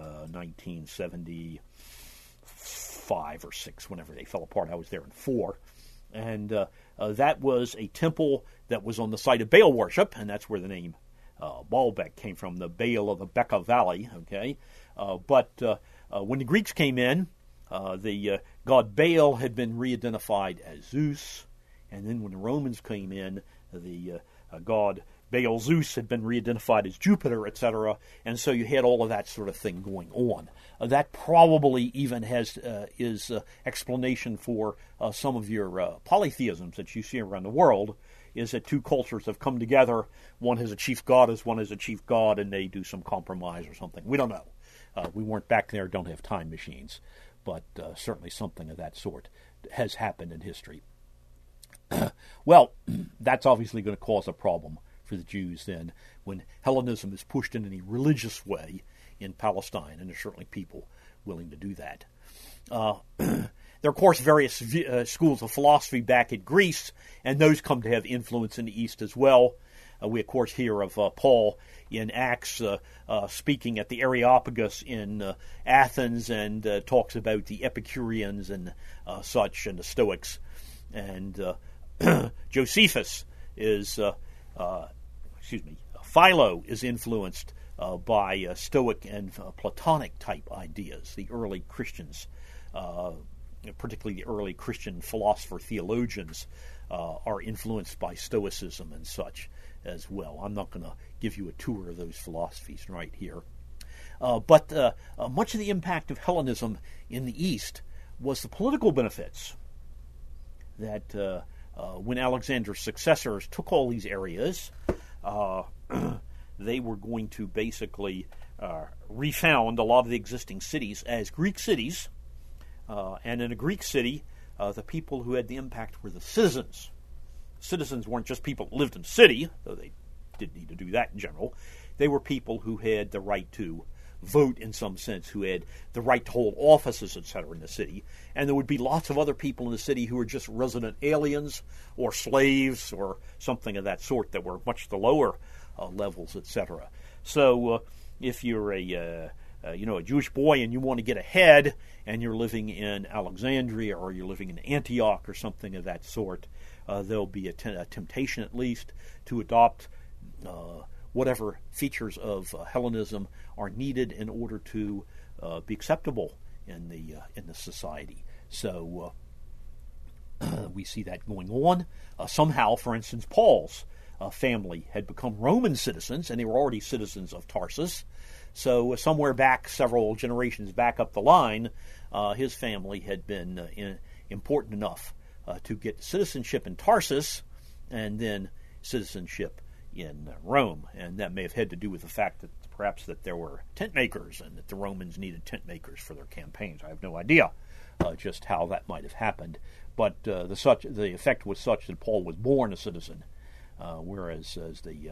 1975 or 6, whenever they fell apart. I was there in 4. And that was a temple that was on the site of Baal worship, and that's where the name Baalbek came from, the Baal of the Bekaa Valley. Okay, but when the Greeks came in, the god Baal had been re-identified as Zeus, and then when the Romans came in, the god Baal Zeus had been re-identified as Jupiter, etc., and so you had all of that sort of thing going on. That probably even is explanation for some of your polytheisms that you see around the world, is that two cultures have come together, one has a chief goddess, one has a chief god, and they do some compromise or something. We don't know. We weren't back there, don't have time machines, but certainly something of that sort has happened in history. Well, that's obviously going to cause a problem for the Jews then when Hellenism is pushed in any religious way in Palestine, and there's certainly people willing to do that. There are, of course, various schools of philosophy back in Greece, and those come to have influence in the East as well. We, of course, hear of Paul in Acts speaking at the Areopagus in Athens, and talks about the Epicureans and such, and the Stoics. And Josephus is, Philo is influenced by Stoic and Platonic type ideas. The early Christians, particularly the early Christian philosopher theologians, are influenced by Stoicism and such as well. I'm not going to give you a tour of those philosophies right here. But much of the impact of Hellenism in the East was the political benefits. that when Alexander's successors took all these areas, they were going to basically refound a lot of the existing cities as Greek cities. And in a Greek city, the people who had the impact were the citizens. Citizens weren't just people who lived in the city, though they did need to do that in general. They were people who had the right to vote in some sense, who had the right to hold offices, etc. in the city. And there would be lots of other people in the city who were just resident aliens or slaves or something of that sort that were much the lower levels, etc. So if you're a Jewish boy and you want to get ahead and you're living in Alexandria or you're living in Antioch or something of that sort, there'll be a temptation at least to adopt whatever features of Hellenism are needed in order to be acceptable in the society. So we see that going on. Somehow, for instance, Paul's family had become Roman citizens, and they were already citizens of Tarsus. So somewhere back, several generations back up the line, his family had been important enough to get citizenship in Tarsus and then citizenship in Rome. And that may have had to do with the fact that perhaps that there were tent makers and that the Romans needed tent makers for their campaigns. I have no idea just how that might have happened. But the effect was such that Paul was born a citizen, whereas as the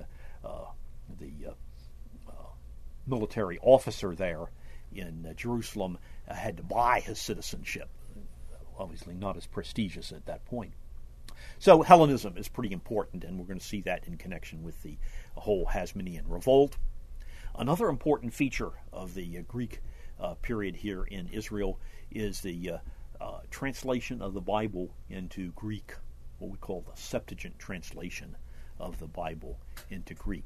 military officer there in Jerusalem had to buy his citizenship. Obviously not as prestigious at that point. So Hellenism is pretty important, and we're going to see that in connection with the whole Hasmonean revolt. Another important feature of the Greek period here in Israel is the translation of the Bible into Greek, what we call the Septuagint translation of the Bible into Greek.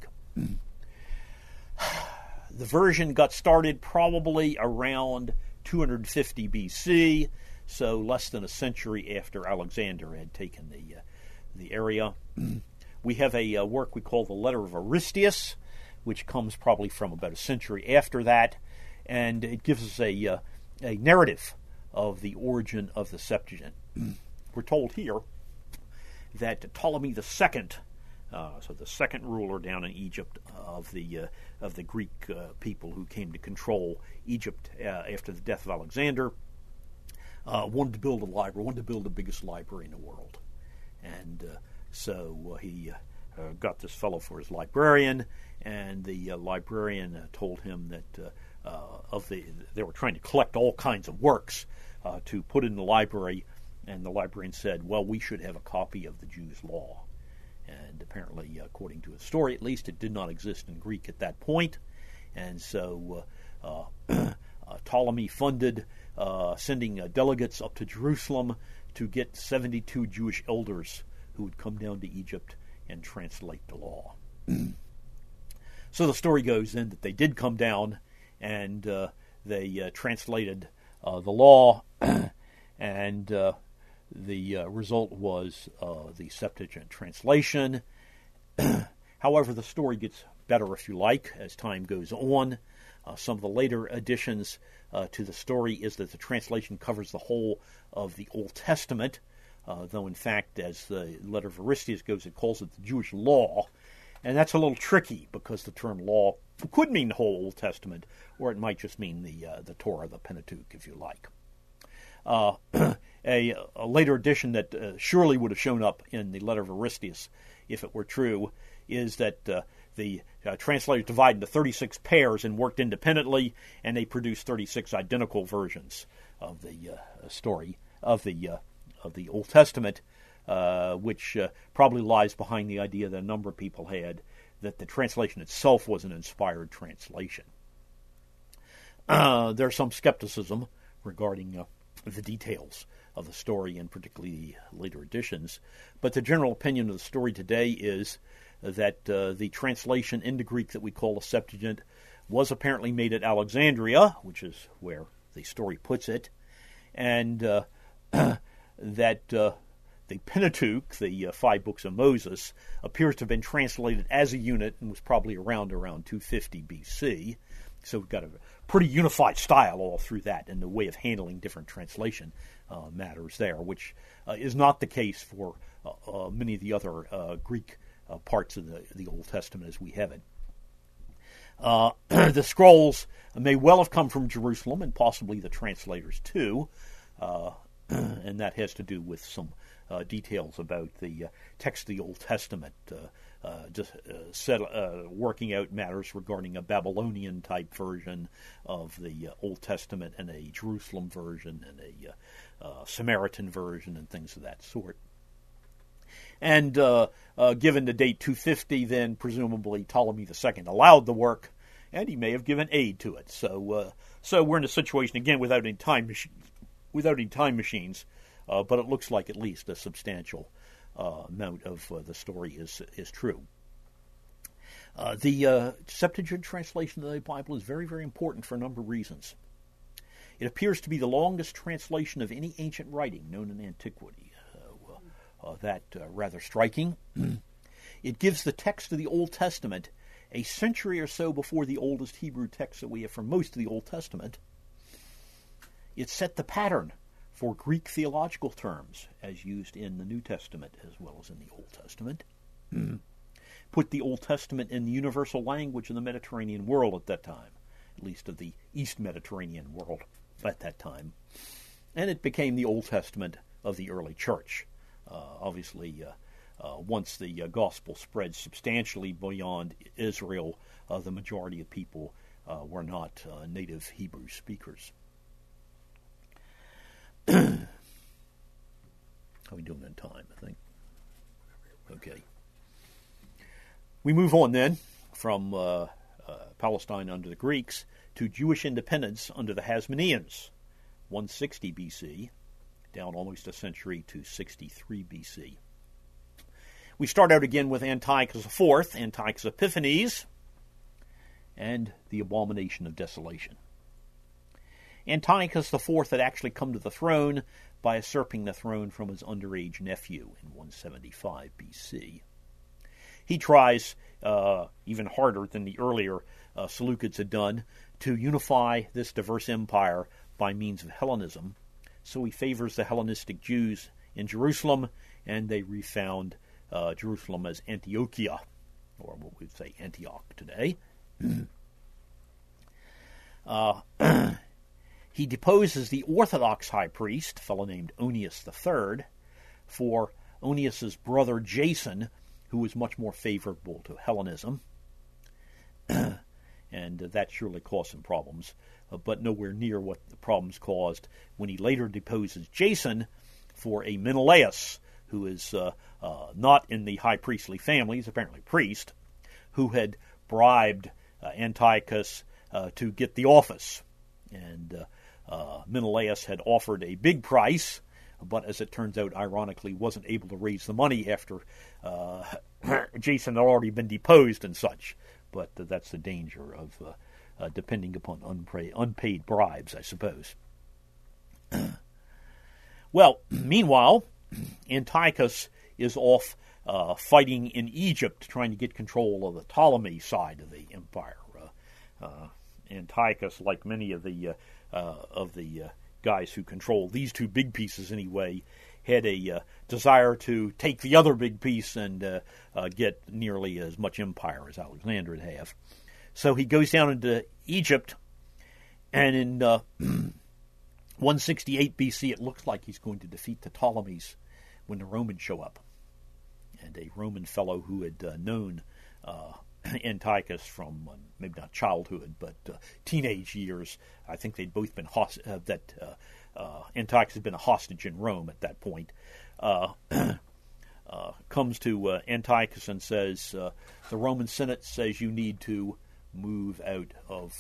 The version got started probably around 250 BC, so less than a century after Alexander had taken the area. We have a work we call the Letter of Aristeas, which comes probably from about a century after that, and it gives us a narrative of the origin of the Septuagint. We're told here that Ptolemy II, so the second ruler down in Egypt of the Greek people who came to control Egypt after the death of Alexander, wanted to build a library, wanted to build the biggest library in the world. And so he got this fellow for his librarian, and the librarian told him that they were trying to collect all kinds of works to put in the library, and the librarian said, well, we should have a copy of the Jews' law. And apparently, according to his story at least, it did not exist in Greek at that point. And so Ptolemy funded sending delegates up to Jerusalem to get 72 Jewish elders who would come down to Egypt and translate the law. So the story goes then that they did come down and they translated the law, and the result was the Septuagint translation. However, the story gets better, if you like, as time goes on. Some of the later additions to the story is that the translation covers the whole of the Old Testament, though in fact, as the letter of Aristeas goes, it calls it the Jewish law. And that's a little tricky because the term law could mean the whole Old Testament, or it might just mean the Torah, the Pentateuch, if you like. A later addition that surely would have shown up in the letter of Aristeas, if it were true, is that the translators divided into 36 pairs and worked independently, and they produced 36 identical versions of the story of the Old Testament, which probably lies behind the idea that a number of people had that the translation itself was an inspired translation. There's some skepticism regarding the details of the story, and particularly the later editions, but the general opinion of the story today is that the translation into Greek that we call the Septuagint was apparently made at Alexandria, which is where the story puts it, and that the Pentateuch, the 5 books of Moses, appears to have been translated as a unit and was probably around 250 BC. So we've got a pretty unified style all through that, and the way of handling different translation matters there, which is not the case for many of the other Greek parts of the Old Testament as we have it. The scrolls may well have come from Jerusalem, and possibly the translators too, and that has to do with some details about the text of the Old Testament, working out matters regarding a Babylonian-type version of the Old Testament and a Jerusalem version and a Samaritan version and things of that sort. And given the date 250, then presumably Ptolemy II allowed the work, and he may have given aid to it. So we're in a situation again without any time machines, but it looks like at least a substantial amount of the story is true. The Septuagint translation of the Bible is very, very important for a number of reasons. It appears to be the longest translation of any ancient writing known in antiquity. Rather striking. It gives the text of the Old Testament a century or so before the oldest Hebrew text that we have for most of the Old Testament. It set the pattern for Greek theological terms as used in the New Testament as well as in the Old Testament. Put the Old Testament in the universal language of the Mediterranean world at that time, at least of the East Mediterranean world at that time. And it became the Old Testament of the early church. Obviously, once the gospel spread substantially beyond Israel, the majority of people were not native Hebrew speakers. How are we doing in time, I think? Okay. We move on then from Palestine under the Greeks to Jewish independence under the Hasmoneans, 160 BC. Down almost a century to 63 BC. We start out again with Antiochus IV, Antiochus Epiphanes, and the abomination of desolation. Antiochus IV had actually come to the throne by usurping the throne from his underage nephew in 175 BC. He tries, even harder than the earlier Seleucids had done, to unify this diverse empire by means of Hellenism. So he favors the Hellenistic Jews in Jerusalem, and they refound Jerusalem as Antiochia, or what we'd say Antioch today. He deposes the Orthodox high priest, a fellow named Onias III, for Onias's brother Jason, who was much more favorable to Hellenism. And that surely caused some problems, but nowhere near what the problems caused when he later deposes Jason for a Menelaus, who is not in the high priestly family, he's apparently a priest, who had bribed Antiochus to get the office. And Menelaus had offered a big price, but as it turns out, ironically, wasn't able to raise the money after Jason had already been deposed and such. But that's the danger of depending upon unpaid bribes, I suppose. Well, meanwhile, Antiochus is off fighting in Egypt, trying to get control of the Ptolemy side of the empire. Antiochus, like many of the guys who control these two big pieces anyway, had a desire to take the other big piece and get nearly as much empire as Alexander would have. So he goes down into Egypt, and in 168 BC, it looks like he's going to defeat the Ptolemies when the Romans show up. And a Roman fellow who had known Antiochus from maybe not childhood, but teenage years. I think they'd both been Antiochus had been a hostage in Rome at that point. Comes to Antiochus and says, "The Roman Senate says you need to move out of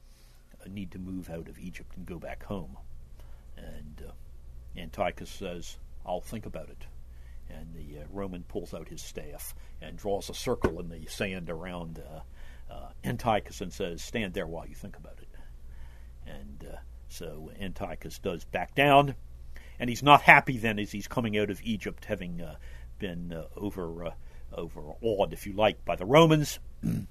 Egypt and go back home." And Antiochus says, "I'll think about it." And the Roman pulls out his staff and draws a circle in the sand around Antiochus and says, "Stand there while you think about it." And so Antiochus does back down, and he's not happy then as he's coming out of Egypt, having been overawed, if you like, by the Romans.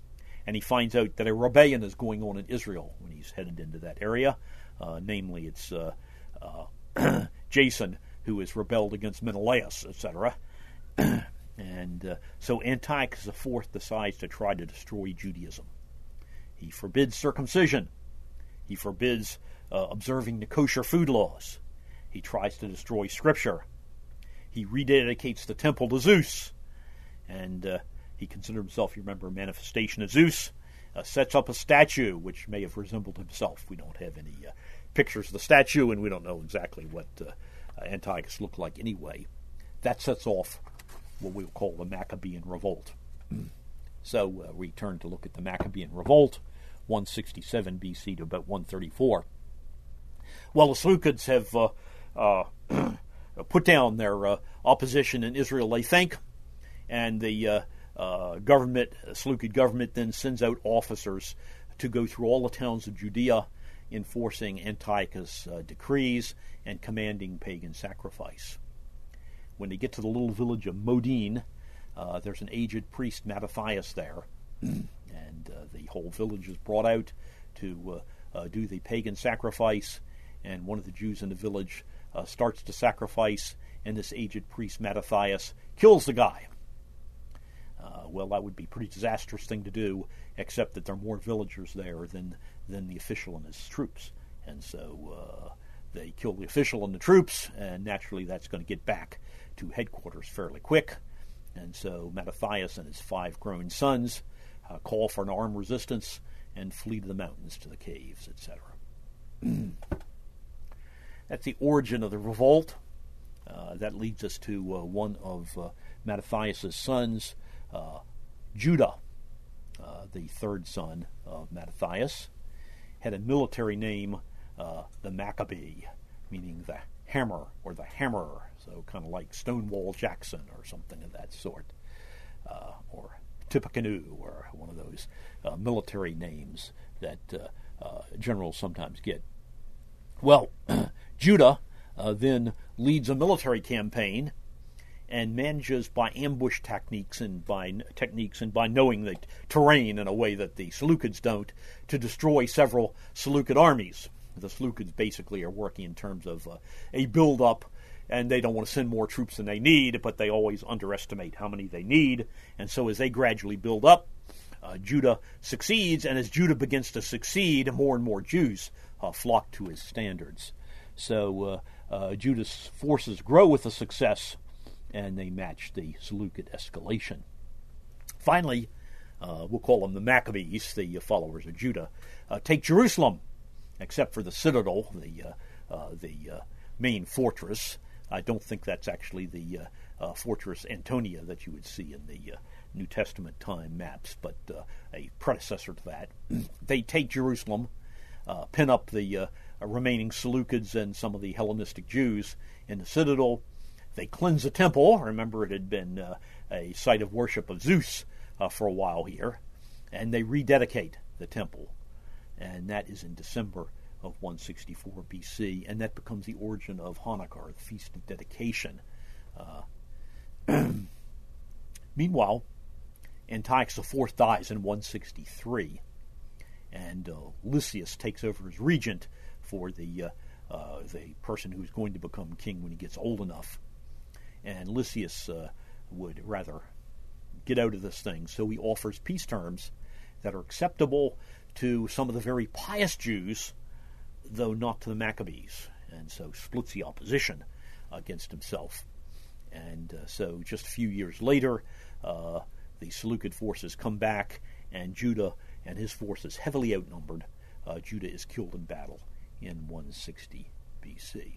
and he finds out that a rebellion is going on in Israel when he's headed into that area. Namely, it's Jason who has rebelled against Menelaus, etc. And so Antiochus IV decides to try to destroy Judaism. He forbids circumcision. He forbids observing the kosher food laws. He tries to destroy Scripture. He rededicates the temple to Zeus. And he considered himself, you remember, a manifestation of Zeus. Sets up a statue which may have resembled himself. We don't have any pictures of the statue, and we don't know exactly what Antiochus looked like anyway. That sets off what we'll call the Maccabean Revolt. So we turn to look at the Maccabean Revolt, 167 BC to about 134. Well, the Seleucids have put down their opposition in Israel, they think, and the Seleucid government then sends out officers to go through all the towns of Judea, enforcing Antiochus' decrees and commanding pagan sacrifice. When they get to the little village of Modin, there's an aged priest, Mattathias, there, and the whole village is brought out to do the pagan sacrifice, and one of the Jews in the village starts to sacrifice, and this aged priest, Mattathias, kills the guy. Well, that would be a pretty disastrous thing to do, except that there are more villagers there than the official and his troops. And so they kill the official and the troops, and naturally that's going to get back to headquarters fairly quick. And so Mattathias and his 5 grown sons call for an armed resistance and flee to the mountains, to the caves, etc. That's the origin of the revolt. That leads us to one of Mattathias' sons, Judah, the 3rd son of Mattathias, had a military name, the Maccabee, meaning the hammer or the hammerer, so kind of like Stonewall Jackson or something of that sort, or Tippecanoe, or one of those military names that generals sometimes get. Well, Judah then leads a military campaign and manages by ambush techniques and by knowing the terrain in a way that the Seleucids don't, to destroy several Seleucid armies. The Seleucids basically are working in terms of a build-up, and they don't want to send more troops than they need, but they always underestimate how many they need. And so as they gradually build up, Judah succeeds, and as Judah begins to succeed, more and more Jews flock to his standards. So Judah's forces grow with the success, and they match the Seleucid escalation. Finally, we'll call them the Maccabees, the followers of Judah, take Jerusalem, except for the citadel, the main fortress. I don't think that's actually the Fortress Antonia that you would see in the New Testament time maps, but a predecessor to that. They take Jerusalem, pin up the remaining Seleucids and some of the Hellenistic Jews in the citadel. They cleanse the temple. Remember, it had been a site of worship of Zeus for a while here. And they rededicate the temple. And that is in December of 164 BC. And that becomes the origin of Hanukkah, the Feast of Dedication. Meanwhile, Antiochus IV dies in 163. And Lysias takes over as regent for the person who's going to become king when he gets old enough. And Lysias would rather get out of this thing, so he offers peace terms that are acceptable to some of the very pious Jews, though not to the Maccabees, and so splits the opposition against himself. And so just a few years later, the Seleucid forces come back, and Judah and his forces, heavily outnumbered, Judah is killed in battle in 160 BC.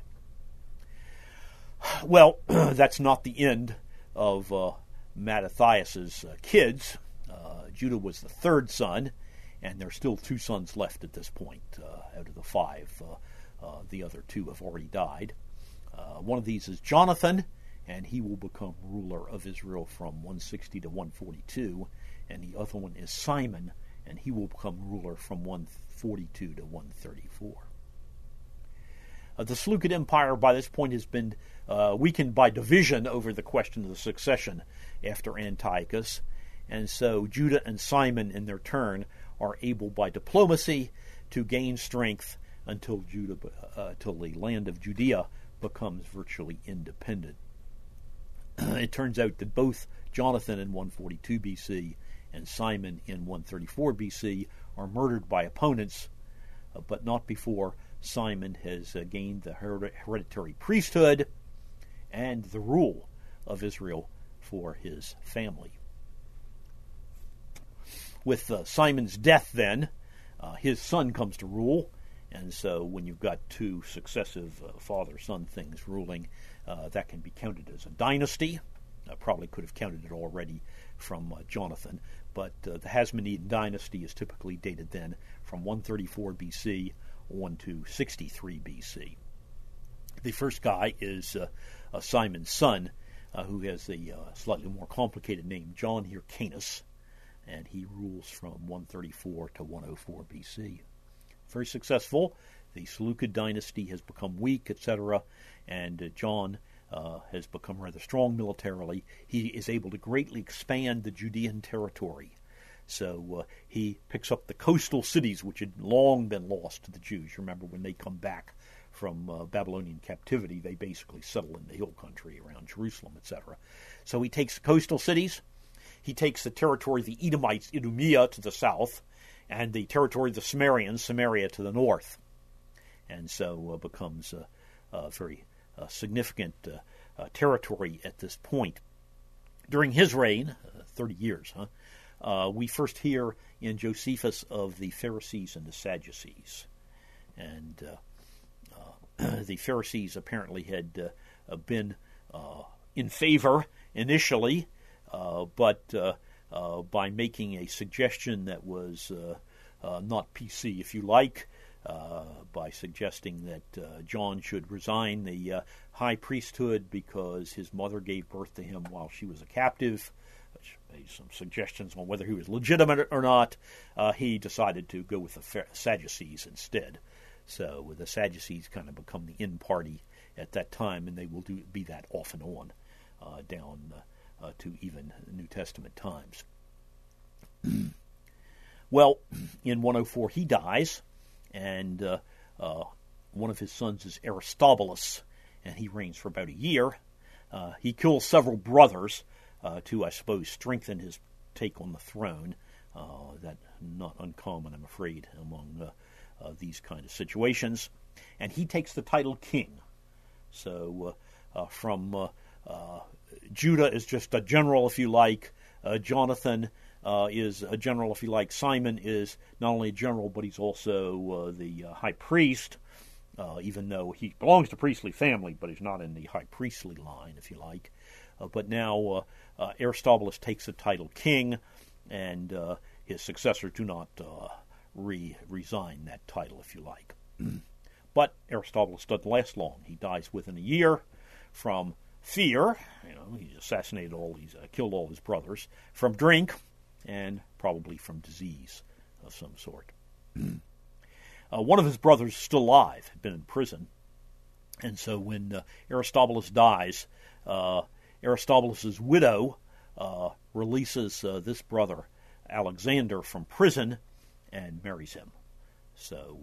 Well, that's not the end of Mattathias' kids. Judah was the 3rd son, and there are still 2 sons left at this point out of the 5. The other 2 have already died. One of these is Jonathan, and he will become ruler of Israel from 160 to 142. And the other one is Simon, and he will become ruler from 142 to 134. The Seleucid Empire by this point has been weakened by division over the question of the succession after Antiochus, And so Judah and Simon, in their turn, are able by diplomacy to gain strength until the land of Judea becomes virtually independent. It turns out that both Jonathan in 142 BC and Simon in 134 BC are murdered by opponents, but not before Simon has gained the hereditary priesthood and the rule of Israel for his family. With Simon's death, then, his son comes to rule, and so when you've got two successive father-son things ruling, that can be counted as a dynasty. Probably could have counted it already from Jonathan, but the Hasmonean dynasty is typically dated then from 134 BC on to 63 BC. The first guy is Simon's son, who has a slightly more complicated name, John Hyrcanus, and he rules from 134 to 104 BC. Very successful. The Seleucid dynasty has become weak, etc., and John has become rather strong militarily. He is able to greatly expand the Judean territory. So he picks up the coastal cities which had long been lost to the Jews. Remember, when they come back from Babylonian captivity, they basically settle in the hill country around Jerusalem, etc. So he takes the coastal cities. He takes the territory of the Edomites, Idumea, to the south, and the territory of the Sumerians, Samaria, to the north. And so becomes a very significant territory at this point. During his reign, 30 years, we first hear in Josephus of the Pharisees and the Sadducees. And the Pharisees apparently had been in favor initially, but by making a suggestion that was not PC, if you like, by suggesting that John should resign the high priesthood because his mother gave birth to him while she was a captive, which made some suggestions on whether he was legitimate or not. He decided to go with the Sadducees instead. So the Sadducees kind of become the in party at that time, and they will be that off and on down to even New Testament times. Well, in 104 he dies, and one of his sons is Aristobulus, and he reigns for about a year. He kills several brothers to, I suppose, strengthen his take on the throne. That not uncommon, I'm afraid, among these kind of situations. And he takes the title king. So from Judah is just a general, if you like. Jonathan is a general, if you like. Simon is not only a general, but he's also the high priest, even though he belongs to priestly family, but he's not in the high priestly line, if you like. But now Aristobulus takes the title king, and his successors do not resign that title, if you like. But Aristobulus doesn't last long. He dies within a year from fear. He assassinated killed all his brothers, from drink, and probably from disease of some sort. One of his brothers is still alive, had been in prison, and so when Aristobulus dies, Aristobulus' widow releases this brother, Alexander, from prison and marries him. So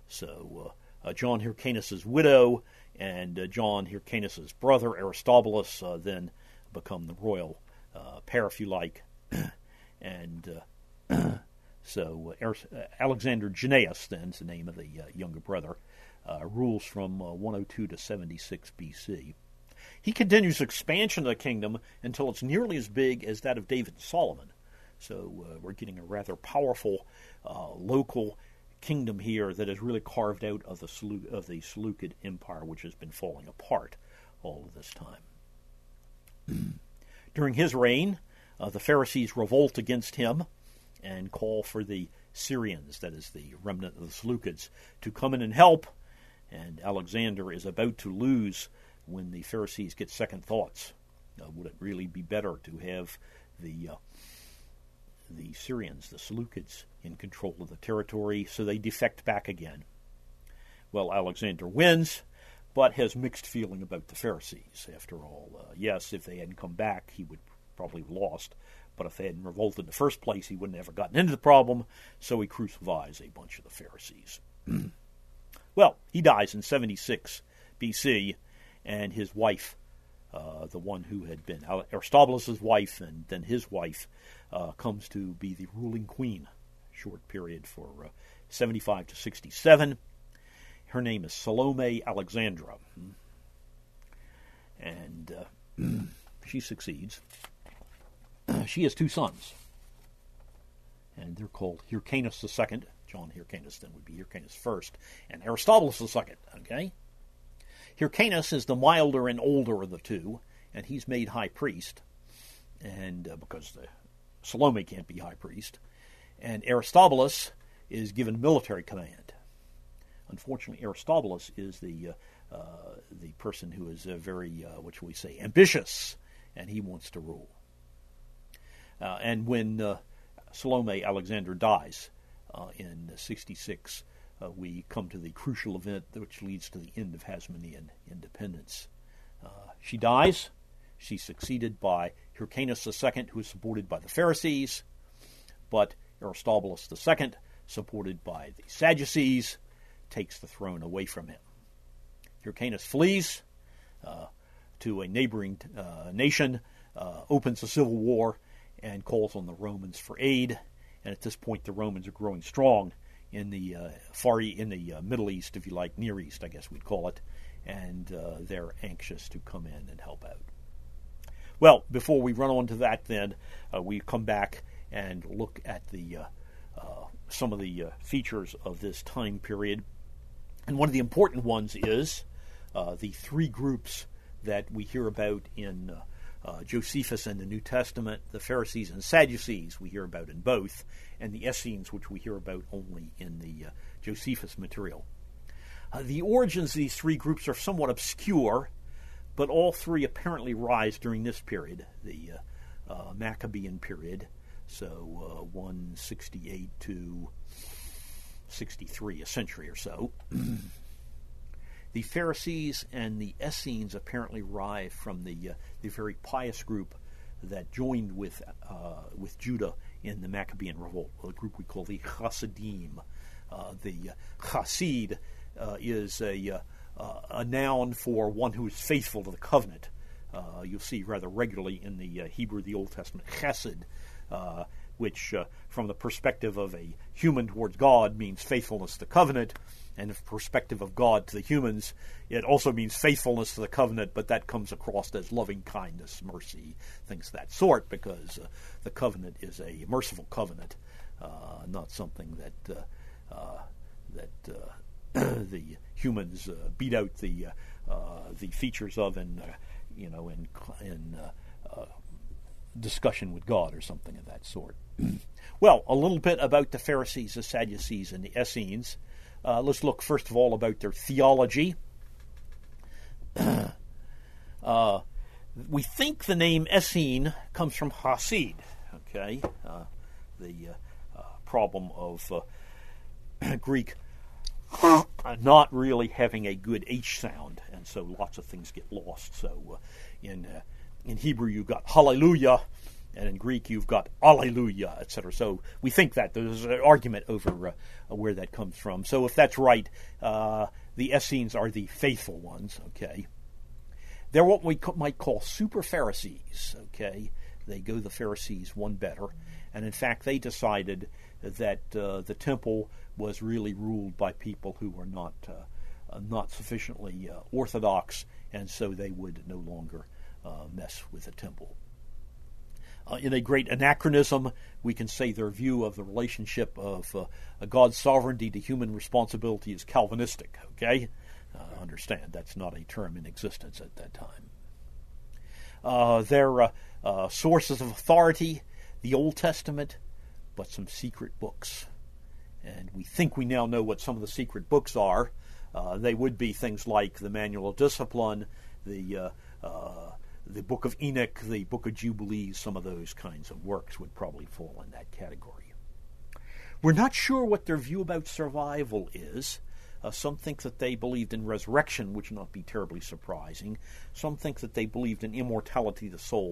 John Hyrcanus' widow and John Hyrcanus' brother, Aristobulus, then become the royal pair, if you like. And so Alexander Jannaeus, then, is the name of the younger brother, rules from 102 to 76 BC. He continues expansion of the kingdom until it's nearly as big as that of David and Solomon. So we're getting a rather powerful local kingdom here that is really carved out of the Seleucid Empire, which has been falling apart all of this time. During his reign, the Pharisees revolt against him and call for the Syrians, that is the remnant of the Seleucids, to come in and help. And Alexander is about to lose when the Pharisees get second thoughts. Would it really be better to have the Syrians, the Seleucids, in control of the territory? So they defect back again. Well, Alexander wins, but has mixed feeling about the Pharisees. After all, yes, if they hadn't come back, he would probably have lost, But if they hadn't revolted in the first place, he wouldn't have ever gotten into the problem, so he crucifies a bunch of the Pharisees. Well, he dies in 76 BC, and his wife, the one who had been Aristobulus' wife and then his wife, comes to be the ruling queen, short period for 75 to 67. Her name is Salome Alexandra, and she succeeds. She has two sons, and they're called Hyrcanus II. John Hyrcanus then would be Hyrcanus first, and Aristobulus II. Okay, Hyrcanus is the milder and older of the two, and he's made high priest, and because Salome can't be high priest, and Aristobulus is given military command. Unfortunately, Aristobulus is the person who is very, what shall we say, ambitious, and he wants to rule. And when Salome Alexandra dies in 66, we come to the crucial event which leads to the end of Hasmonean independence. She dies. She's succeeded by Hyrcanus II, who is supported by the Pharisees, but Aristobulus II, supported by the Sadducees, takes the throne away from him. Hyrcanus flees to a neighboring nation, opens a civil war, and calls on the Romans for aid. And at this point, the Romans are growing strong in the Middle East, if you like, Near East, I guess we'd call it, and they're anxious to come in and help out. Well, before we run on to that, then we come back and look at the some of the features of this time period, and one of the important ones is the three groups that we hear about in Josephus and the New Testament, the Pharisees and Sadducees we hear about in both, and the Essenes, which we hear about only in the Josephus material. The origins of these three groups are somewhat obscure, but all three apparently rise during this period, the Maccabean period, so 168 to 63, a century or so. The Pharisees and the Essenes apparently arrived from the very pious group that joined with Judah in the Maccabean revolt, a group we call the Hasidim. The Hasid is a noun for one who is faithful to the covenant. You'll see rather regularly in the Hebrew, the Old Testament, chesed, which from the perspective of a human towards God means faithfulness to the covenant, and from the perspective of God to the humans, it also means faithfulness to the covenant, but that comes across as loving kindness, mercy, things of that sort, because the covenant is a merciful covenant, not something that the humans beat out the features of in discussion with God or something of that sort. Well, a little bit about the Pharisees, the Sadducees, and the Essenes. Let's look first of all about their theology. We think the name Essene comes from Hasid, okay? The problem of Greek not really having a good H sound, and so lots of things get lost. So in Hebrew you've got hallelujah, and in Greek you've got alleluia, etc. So we think that there's an argument over where that comes from. So if that's right, the Essenes are the faithful ones, okay? They're what we might call super Pharisees, okay? They go the Pharisees one better, and in fact they decided that the temple was really ruled by people who were not sufficiently orthodox, and so they would no longer mess with the temple. In a great anachronism, we can say their view of the relationship of God's sovereignty to human responsibility is Calvinistic, okay? Understand, that's not a term in existence at that time. Their sources of authority, the Old Testament, but some secret books. And we think we now know what some of the secret books are. They would be things like the Manual of Discipline, the Book of Enoch, the Book of Jubilees. Some of those kinds of works would probably fall in that category. We're not sure what their view about survival is. Some think that they believed in resurrection, which would not be terribly surprising. Some think that they believed in immortality of the soul,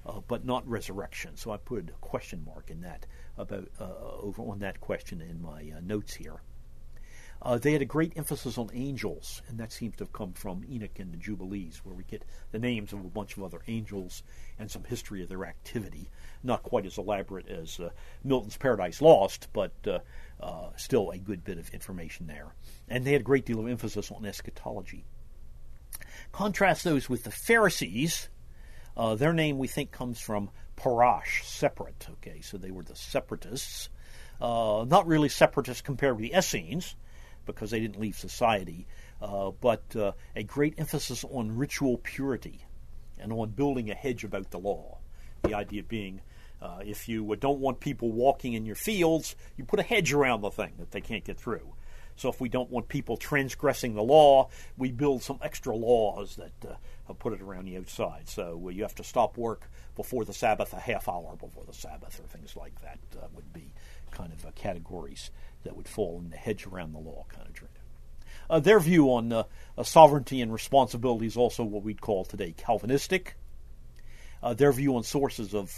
but not resurrection. So I put a question mark in that over on that question in my notes here. They had a great emphasis on angels, and that seems to have come from Enoch and the Jubilees, where we get the names of a bunch of other angels and some history of their activity. Not quite as elaborate as Milton's Paradise Lost, but still a good bit of information there. And they had a great deal of emphasis on eschatology. Contrast those with the Pharisees. Their name, we think, comes from parash, separate. Okay, so they were the separatists. Not really separatists compared with the Essenes, because they didn't leave society, but a great emphasis on ritual purity and on building a hedge about the law. The idea being, if you don't want people walking in your fields, you put a hedge around the thing that they can't get through. So if we don't want people transgressing the law, we build some extra laws that put it around the outside. So you have to stop work before the Sabbath, a half hour before the Sabbath, or things like that would be kind of categories that would fall in the hedge around the law kind of trend. Their view on sovereignty and responsibility is also what we'd call today Calvinistic. Their view on sources of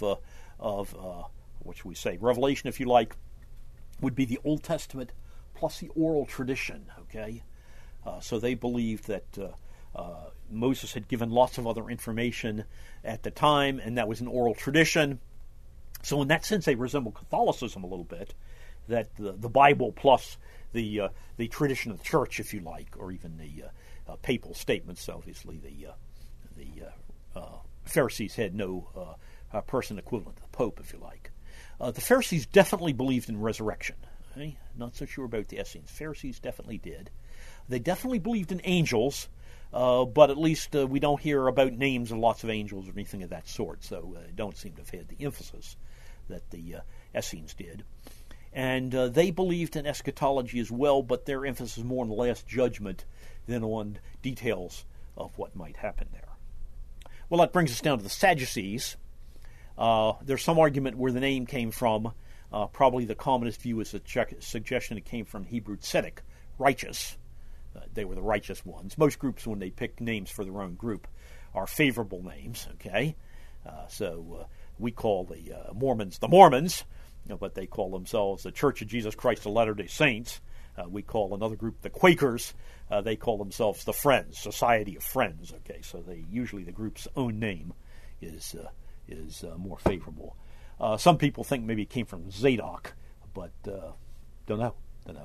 what should we say, revelation, if you like, would be the Old Testament plus the oral tradition. Okay, so they believed that Moses had given lots of other information at the time, and that was an oral tradition. So in that sense, they resemble Catholicism a little bit. That the Bible plus the tradition of the church, if you like, or even the papal statements. Obviously, the Pharisees had no person equivalent to the Pope, if you like. The Pharisees definitely believed in resurrection. Okay? Not so sure about the Essenes. Pharisees definitely did. They definitely believed in angels, but at least we don't hear about names of lots of angels or anything of that sort. So don't seem to have had the emphasis that the Essenes did. And they believed in eschatology as well, but their emphasis is more on the Last Judgment than on details of what might happen there. Well, that brings us down to the Sadducees. There's some argument where the name came from. Probably the commonest view is a suggestion it came from Hebrew tzedek, righteous. They were the righteous ones. Most groups, when they pick names for their own group, are favorable names, okay? So we call the Mormons the Mormons, but they call themselves the Church of Jesus Christ of Latter-day Saints. We call another group the Quakers. They call themselves the Friends, Society of Friends. Okay, so usually the group's own name is more favorable. Some people think maybe it came from Zadok, but don't know.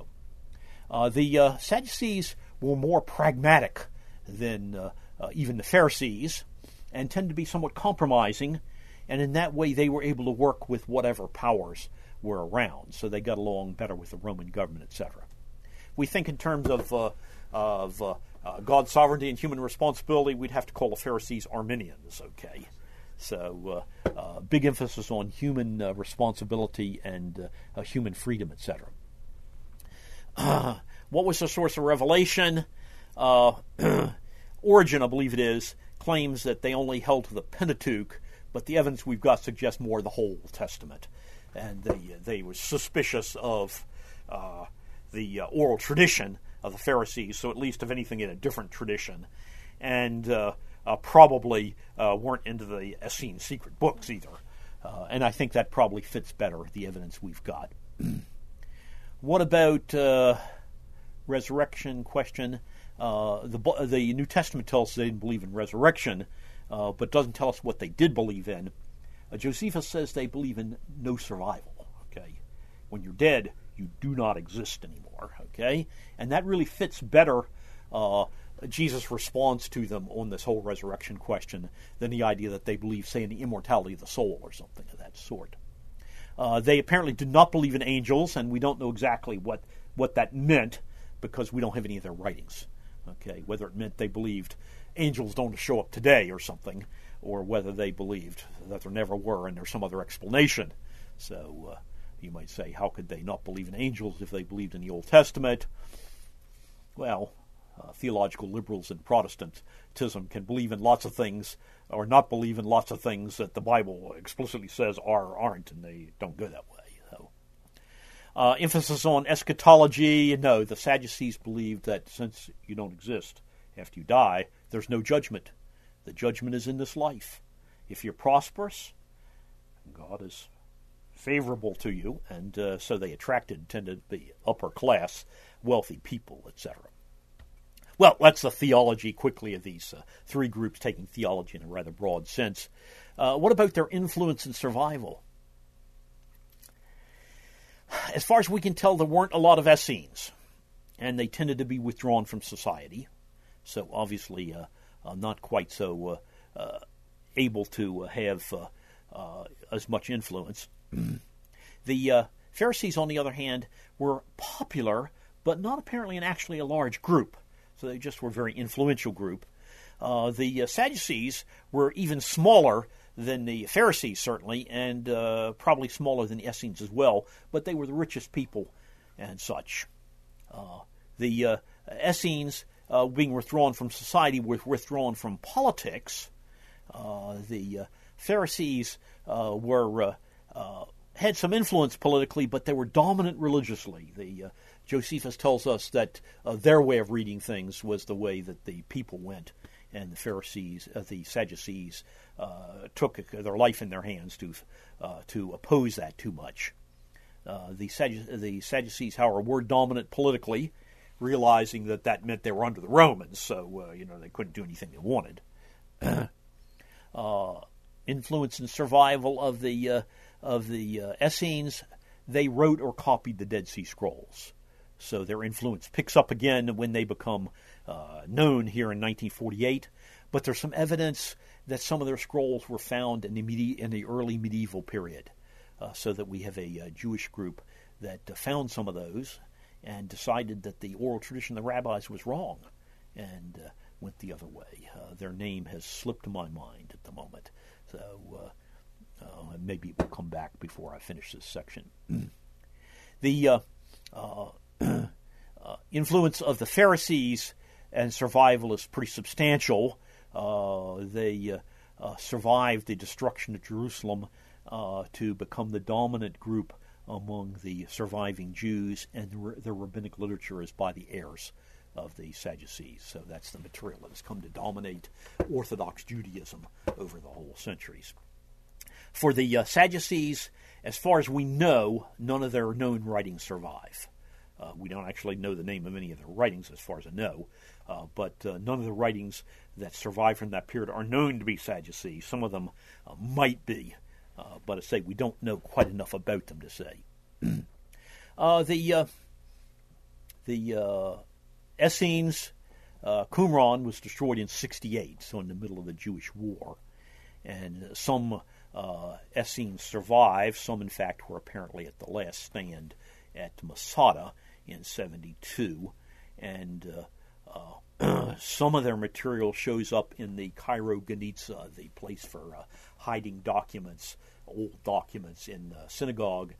The Sadducees were more pragmatic than even the Pharisees, and tend to be somewhat compromising. And in that way, they were able to work with whatever powers were around. So they got along better with the Roman government, etc. We think in terms of God's sovereignty and human responsibility, we'd have to call the Pharisees Arminians, okay? So big emphasis on human responsibility and human freedom, etc. What was the source of revelation? Origen, I believe it is, claims that they only held to the Pentateuch, but the evidence we've got suggests more the whole Testament. And they were suspicious of the oral tradition of the Pharisees, so at least, if anything, in a different tradition. And probably weren't into the Essene secret books either. And I think that probably fits better the evidence we've got. What about resurrection question? The New Testament tells us they didn't believe in resurrection, but doesn't tell us what they did believe in. Josephus says they believe in no survival. Okay, when you're dead, you do not exist anymore. Okay, and that really fits better Jesus' response to them on this whole resurrection question than the idea that they believe, say, in the immortality of the soul or something of that sort. They apparently did not believe in angels, and we don't know exactly what that meant because we don't have any of their writings. Okay, whether it meant they believed angels don't show up today or something, or whether they believed that there never were and there's some other explanation. So you might say, how could they not believe in angels if they believed in the Old Testament? Well, theological liberals and Protestantism can believe in lots of things or not believe in lots of things that the Bible explicitly says are or aren't, and they don't go that way. So, emphasis on eschatology. No, the Sadducees believed that since you don't exist after you die, there's no judgment. The judgment is in this life. If you're prosperous, God is favorable to you, and so they tended to be upper class, wealthy people, etc. Well, that's the theology quickly of these three groups, taking theology in a rather broad sense. What about their influence and survival? As far as we can tell, there weren't a lot of Essenes, and they tended to be withdrawn from society, so obviously not quite so able to have as much influence. The Pharisees, on the other hand, were popular, but not apparently actually a large group. So they just were a very influential group. The Sadducees were even smaller than the Pharisees, certainly, and probably smaller than the Essenes as well, but they were the richest people and such. The Essenes, being withdrawn from society, were withdrawn from politics. The Pharisees had some influence politically, but they were dominant religiously. Josephus tells us that their way of reading things was the way that the people went, and the Sadducees, took their life in their hands to oppose that too much. The Sadducees, however, were dominant politically, realizing that meant they were under the Romans, so they couldn't do anything they wanted. Influence and survival of the Essenes, they wrote or copied the Dead Sea Scrolls. So their influence picks up again when they become known here in 1948. But there's some evidence that some of their scrolls were found in the early medieval period, so that we have a Jewish group that found some of those and decided that the oral tradition of the rabbis was wrong and went the other way. Their name has slipped my mind at the moment, so maybe it will come back before I finish this section. The influence of the Pharisees and survival is pretty substantial. They survived the destruction of Jerusalem to become the dominant group among the surviving Jews, and the rabbinic literature is by the heirs of the Sadducees. So that's the material that has come to dominate Orthodox Judaism over the whole centuries. For the Sadducees, as far as we know, none of their known writings survive. We don't actually know the name of any of their writings, as far as I know, but none of the writings that survive from that period are known to be Sadducees. Some of them might be, but I say we don't know quite enough about them to say. The Essenes, Qumran was destroyed in 68, so in the middle of the Jewish War, and some Essenes survived. Some, in fact, were apparently at the last stand at Masada in 72, and some of their material shows up in the Cairo Geniza, the place for hiding documents, old documents in the synagogue.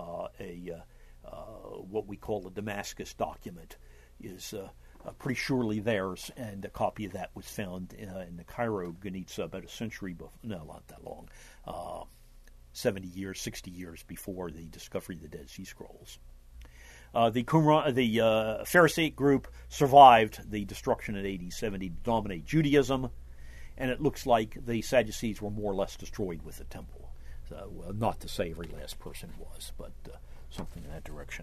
What we call a Damascus document is pretty surely theirs, and a copy of that was found in the Cairo Geniza about a century before, no, not that long, 70 years, 60 years before the discovery of the Dead Sea Scrolls. The Pharisaic group survived the destruction in AD 70 to dominate Judaism, and it looks like the Sadducees were more or less destroyed with the temple. So, not to say every last person was, but something in that direction.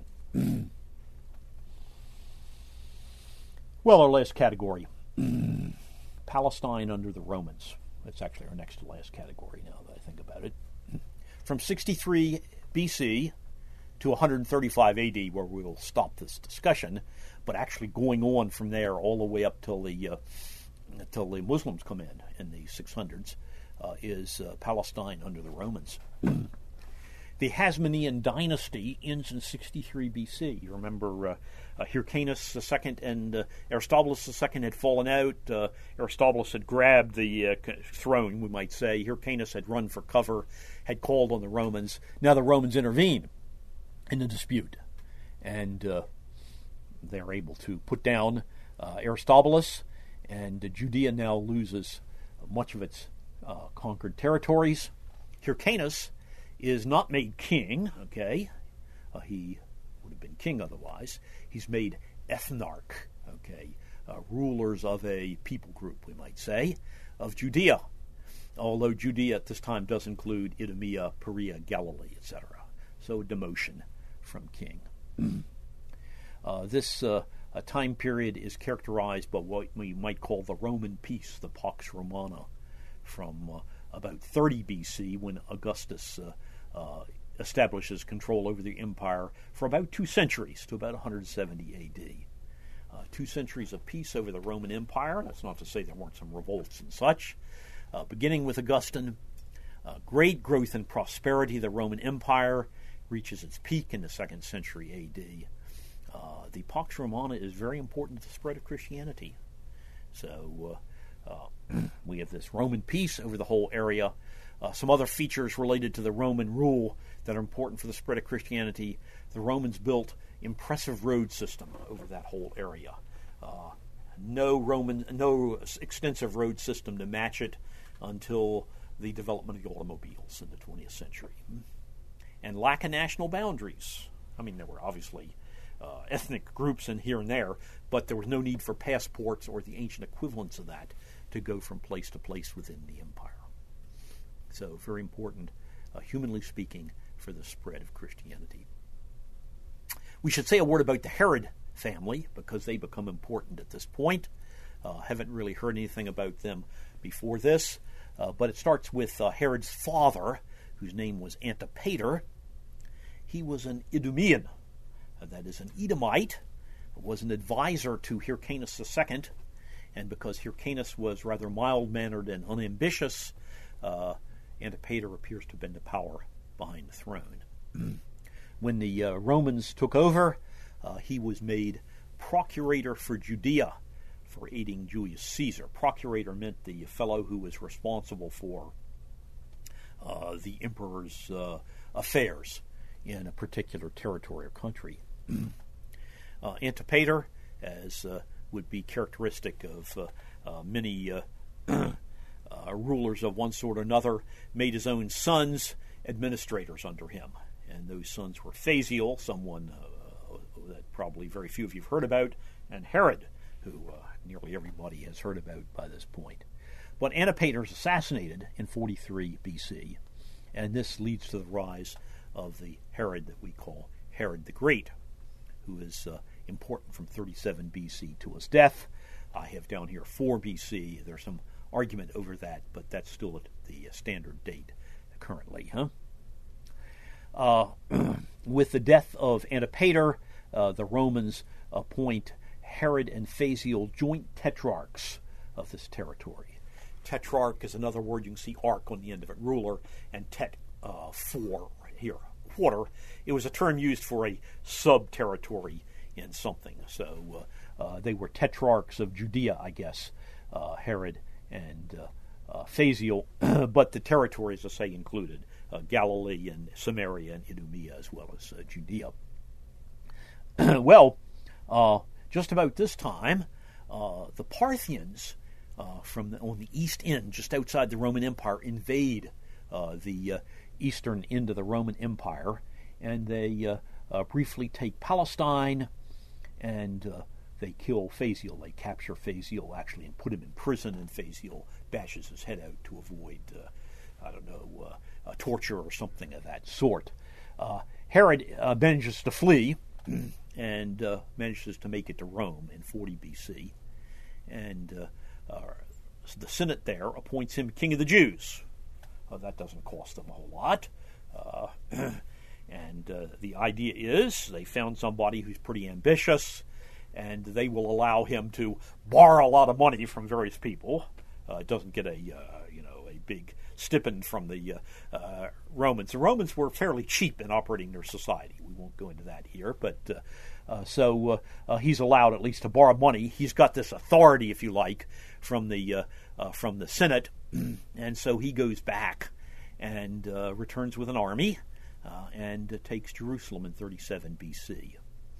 Well, our last category, Palestine under the Romans. That's actually our next to last category now that I think about it. From 63 BC to 135 AD, where we will stop this discussion, but actually going on from there all the way up till the Muslims come in the 600s, is Palestine under the Romans. The Hasmonean dynasty ends in 63 BC. You remember Hyrcanus II and Aristobulus II had fallen out. Aristobulus had grabbed the throne, we might say. Hyrcanus had run for cover, had called on the Romans. Now the Romans intervene in the dispute, and they're able to put down Aristobulus, and Judea now loses much of its conquered territories. Hyrcanus is not made king, okay? He would have been king otherwise. He's made ethnarch, okay? Rulers of a people group, we might say, of Judea. although Judea at this time does include Idumea, Perea, Galilee, etc. So demotion from king. This time period is characterized by what we might call the Roman peace, the Pax Romana, from about 30 BC, when Augustus establishes control over the empire, for about 2 centuries, to about 170 A.D. 2 centuries of peace over the Roman Empire. That's not to say there weren't some revolts and such. Beginning with Augustine, great growth and prosperity. The Roman Empire reaches its peak in the 2nd century A.D. The Pax Romana is very important to the spread of Christianity. So we have this Roman peace over the whole area. Some other features related to the Roman rule that are important for the spread of Christianity. The Romans built impressive road system over that whole area. No extensive road system to match it until the development of the automobiles in the 20th century. And lack of national boundaries. I mean, there were obviously ethnic groups in here and there, but there was no need for passports or the ancient equivalents of that to go from place to place within the empire. So very important, humanly speaking, for the spread of Christianity. We should say a word about the Herod family, because they become important at this point. Haven't really heard anything about them before this, but it starts with Herod's father, whose name was Antipater. He was an Idumean, that is an Edomite, was an advisor to Hyrcanus II, and because Hyrcanus was rather mild-mannered and unambitious, Antipater appears to have been the power behind the throne. When the Romans took over, he was made procurator for Judea for aiding Julius Caesar. Procurator meant the fellow who was responsible for the emperor's affairs in a particular territory or country. Antipater, as would be characteristic of many rulers of one sort or another, made his own sons administrators under him. And those sons were Phasael, someone that probably very few of you have heard about, and Herod, who nearly everybody has heard about by this point. But Antipater is assassinated in 43 BC, and this leads to the rise of the Herod that we call Herod the Great, who is important from 37 BC to his death. I have down here 4 BC. There's some argument over that, but that's still at the standard date currently. With the death of Antipater, the Romans appoint Herod and Phasael joint tetrarchs of this territory. Tetrarch is another word. You can see arch on the end of it, ruler, and four here, quarter. It was a term used for a sub-territory in something. So they were tetrarchs of Judea, I guess, Herod and Phasael, but the territories, as I say, included Galilee and Samaria and Idumea, as well as Judea. Well, just about this time, the Parthians on the east end, just outside the Roman Empire, invade the eastern end of the Roman Empire, and they briefly take Palestine, and they kill Phasael. They capture Phasael, actually, and put him in prison, and Phasael bashes his head out to avoid, torture or something of that sort. Herod manages to flee and manages to make it to Rome in 40 BC. And the Senate there appoints him king of the Jews. That doesn't cost them a whole lot. And the idea is they found somebody who's pretty ambitious, and they will allow him to borrow a lot of money from various people. Doesn't get a big stipend from the Romans. The Romans were fairly cheap in operating their society. We won't go into that here, but so he's allowed at least to borrow money. He's got this authority, if you like, from the Senate, and so he goes back and returns with an army and takes Jerusalem in 37 BC.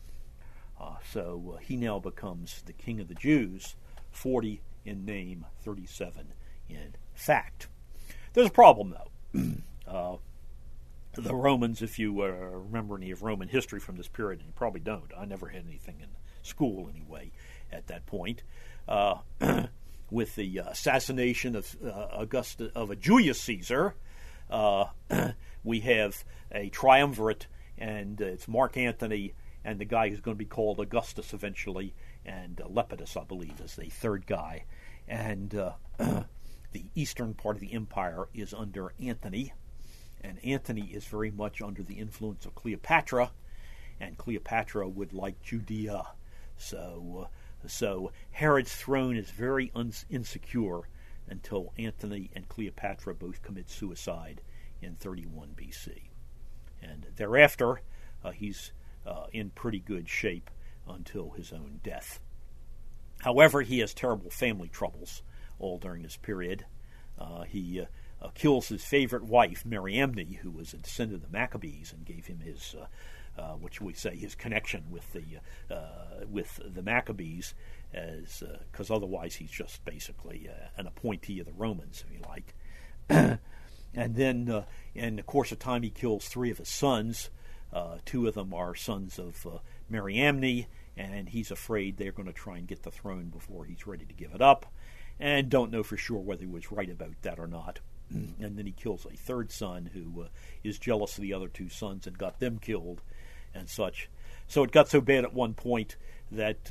So he now becomes the king of the Jews, 40 in name, 37 in fact. There's a problem, though. The Romans, if you remember any of Roman history from this period, and you probably don't, I never had anything in school anyway at that point, with the assassination of Julius Caesar, we have a triumvirate, and it's Mark Antony and the guy who's going to be called Augustus eventually, and Lepidus, I believe, is the third guy. And the eastern part of the empire is under Antony, and Antony is very much under the influence of Cleopatra, and Cleopatra would like Judea. So Herod's throne is very insecure until Antony and Cleopatra both commit suicide in 31 BC. And thereafter, he's in pretty good shape until his own death. However, he has terrible family troubles all during this period. He kills his favorite wife, Mariamne, who was a descendant of the Maccabees, and gave him his, what should we say, his connection with the Maccabees, because otherwise he's just basically an appointee of the Romans, if you like. And then, in the course of time, he kills 3 of his sons. 2 of them are sons of Mariamne, and he's afraid they're going to try and get the throne before he's ready to give it up, and don't know for sure whether he was right about that or not. And then he kills a 3rd son who is jealous of the other 2 sons and got them killed and such. So it got so bad at one point that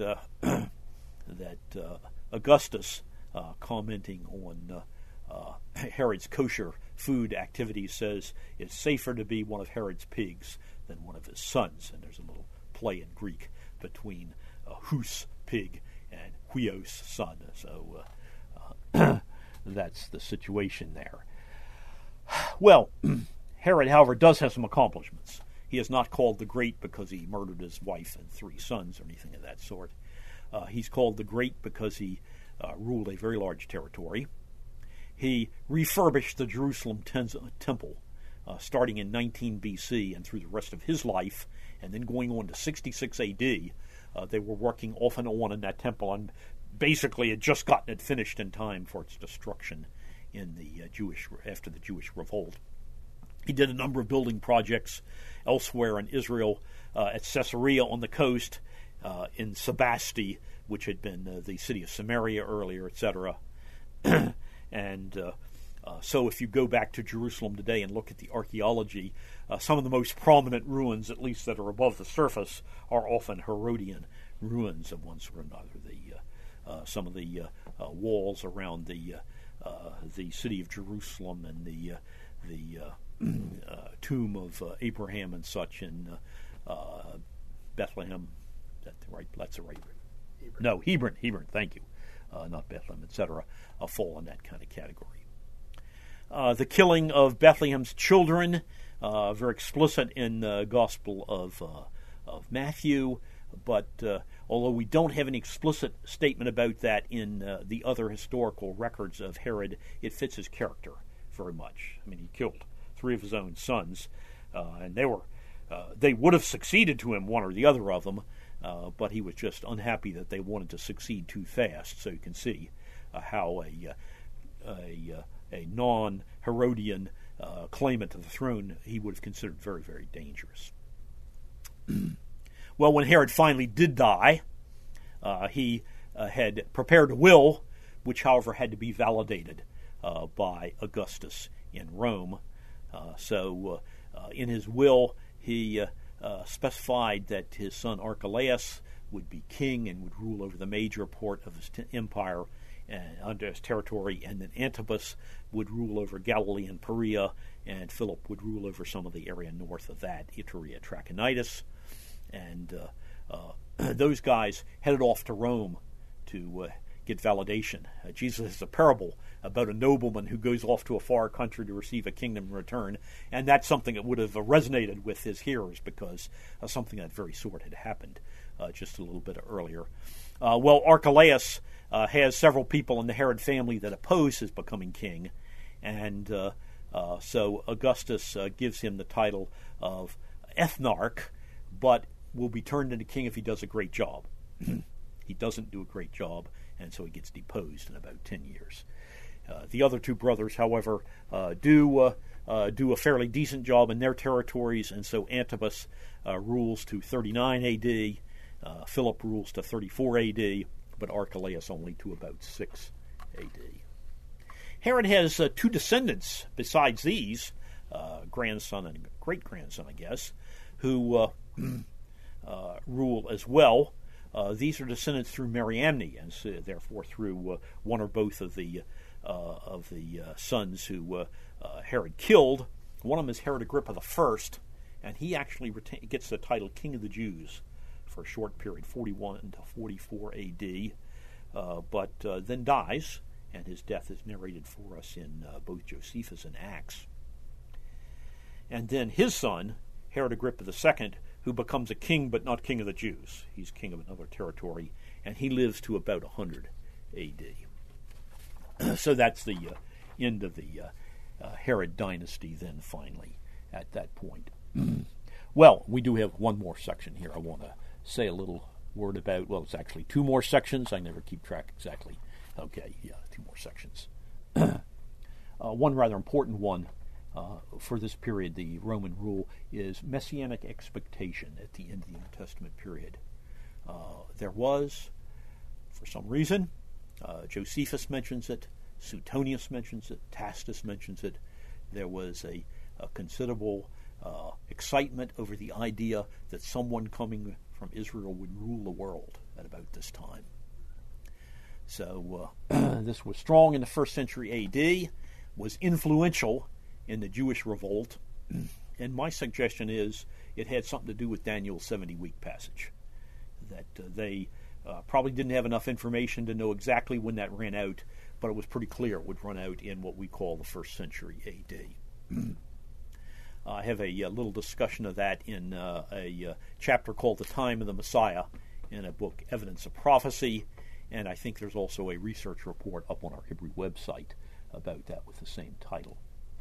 Augustus, commenting on Herod's kosher food activities, says it's safer to be one of Herod's pigs than one of his sons. And there's a little play in Greek between hus, pig, and huios, son. So that's the situation there. Well, Herod, however, does have some accomplishments. He is not called the Great because he murdered his wife and 3 sons or anything of that sort. He's called the Great because he ruled a very large territory. He refurbished the Jerusalem temple starting in 19 BC and through the rest of his life, and then going on to 66 AD. They were working off and on in that temple, and basically had just gotten it finished in time for its destruction in the after the Jewish revolt. He did a number of building projects elsewhere in Israel, at Caesarea on the coast, in Sebasti, which had been the city of Samaria earlier, etc. And so if you go back to Jerusalem today and look at the archaeology, some of the most prominent ruins, at least that are above the surface, are often Herodian ruins of one sort or another. Some of the walls around the city of Jerusalem and the tomb of Abraham and such in Bethlehem. That's the right. Hebron. No, Hebron. Thank you. Not Bethlehem, etc. Fall in that kind of category. The killing of Bethlehem's children, very explicit in the Gospel of Matthew, but although we don't have any explicit statement about that in the other historical records of Herod, it fits his character very much. I mean, he killed 3 of his own sons, and they would have succeeded to him, one or the other of them, but he was just unhappy that they wanted to succeed too fast. So you can see how a non-Herodian claimant to the throne he would have considered very, very dangerous. Well, when Herod finally did die, he had prepared a will, which, however, had to be validated by Augustus in Rome. So in his will, he specified that his son Archelaus would be king and would rule over the major part of his empire and under his territory, and then Antipas would rule over Galilee and Perea, and Philip would rule over some of the area north of that, Iturea Trachonitis. And those guys headed off to Rome to get validation. Jesus has a parable about a nobleman who goes off to a far country to receive a kingdom in return, and that's something that would have resonated with his hearers because something of that very sort had happened just a little bit earlier. Well, Archelaus has several people in the Herod family that oppose his becoming king, and so Augustus gives him the title of ethnarch, but will be turned into king if he does a great job. He doesn't do a great job, and so he gets deposed in about 10 years. The other 2 brothers, however, do a fairly decent job in their territories, and so Antipas rules to 39 AD, Philip rules to 34 AD, but Archelaus only to about 6 A.D. Herod has two descendants besides these, grandson and great-grandson, I guess, who rule as well. These are descendants through Mariamne, and so therefore through one or both of the sons who Herod killed. One of them is Herod Agrippa I, and he actually gets the title King of the Jews for a short period, 41 to 44 A.D., but then dies, and his death is narrated for us in both Josephus and Acts. And then his son, Herod Agrippa II, who becomes a king but not king of the Jews. He's king of another territory, and he lives to about 100 A.D. So that's the end of the Herod dynasty then, finally, at that point. Well, we do have one more section here I want to say a little word about. Well, it's actually two more sections. I never keep track exactly. Okay, yeah, two more sections. One rather important one for this period, the Roman rule, is messianic expectation at the end of the New Testament period. There was, for some reason, Josephus mentions it, Suetonius mentions it, Tacitus mentions it. There was a considerable excitement over the idea that someone coming from Israel would rule the world at about this time. So this was strong in the first century A.D., was influential in the Jewish revolt, and my suggestion is it had something to do with Daniel's 70-week passage, that they probably didn't have enough information to know exactly when that ran out, but it was pretty clear it would run out in what we call the first century A.D. I have a little discussion of that in a chapter called The Time of the Messiah in a book, Evidence of Prophecy, and I think there's also a research report up on our Hebrew website about that with the same title.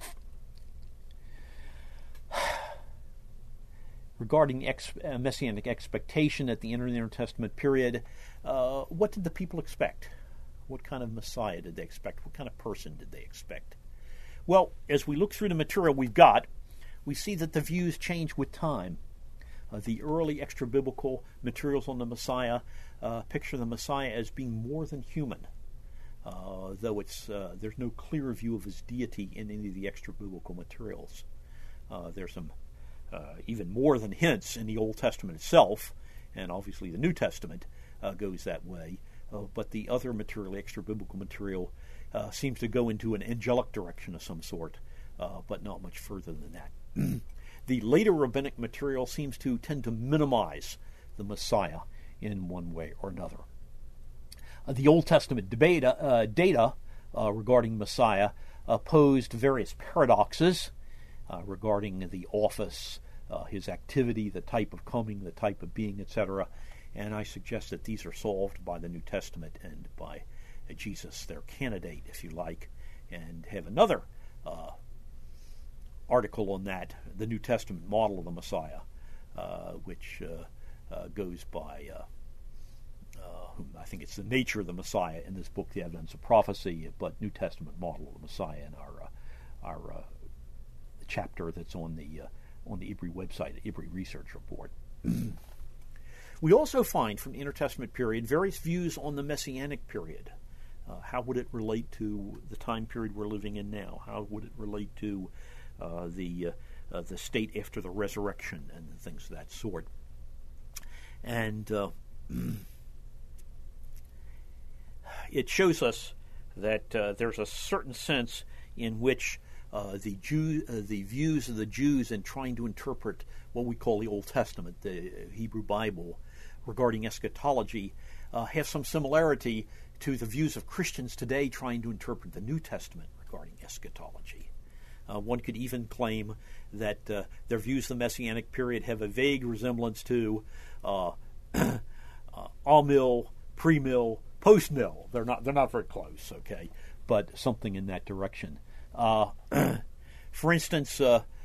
Regarding messianic expectation at the end of the New Testament period, what did the people expect? What kind of Messiah did they expect? What kind of person did they expect? Well, as we look through the material we've got, we see that the views change with time. The early extra-biblical materials on the Messiah picture the Messiah as being more than human, though there's no clear view of his deity in any of the extra-biblical materials. There's some even more than hints in the Old Testament itself, and obviously the New Testament goes that way. But the other material, extra-biblical material, seems to go into an angelic direction of some sort, but not much further than that. The later rabbinic material seems to tend to minimize the Messiah in one way or another. The Old Testament data regarding Messiah posed various paradoxes regarding the office, his activity, the type of coming, the type of being, etc. And I suggest that these are solved by the New Testament and by Jesus, their candidate, if you like, and have another article on that, the New Testament model of the Messiah, which goes by, I think it's the nature of the Messiah in this book, The Evidence of Prophecy, but New Testament model of the Messiah in our chapter that's on the IBRI website, the IBRI Research Report. We also find from the intertestament period various views on the Messianic period. How would it relate to the time period we're living in now? How would it relate to the state after the resurrection and things of that sort? And it shows us that there's a certain sense in which the views of the Jews in trying to interpret what we call the Old Testament, the Hebrew Bible, regarding eschatology, have some similarity to the views of Christians today trying to interpret the New Testament regarding eschatology. One could even claim that their views of the Messianic period have a vague resemblance to amill, premill, post-mill. They're not very close, okay, but something in that direction. For instance,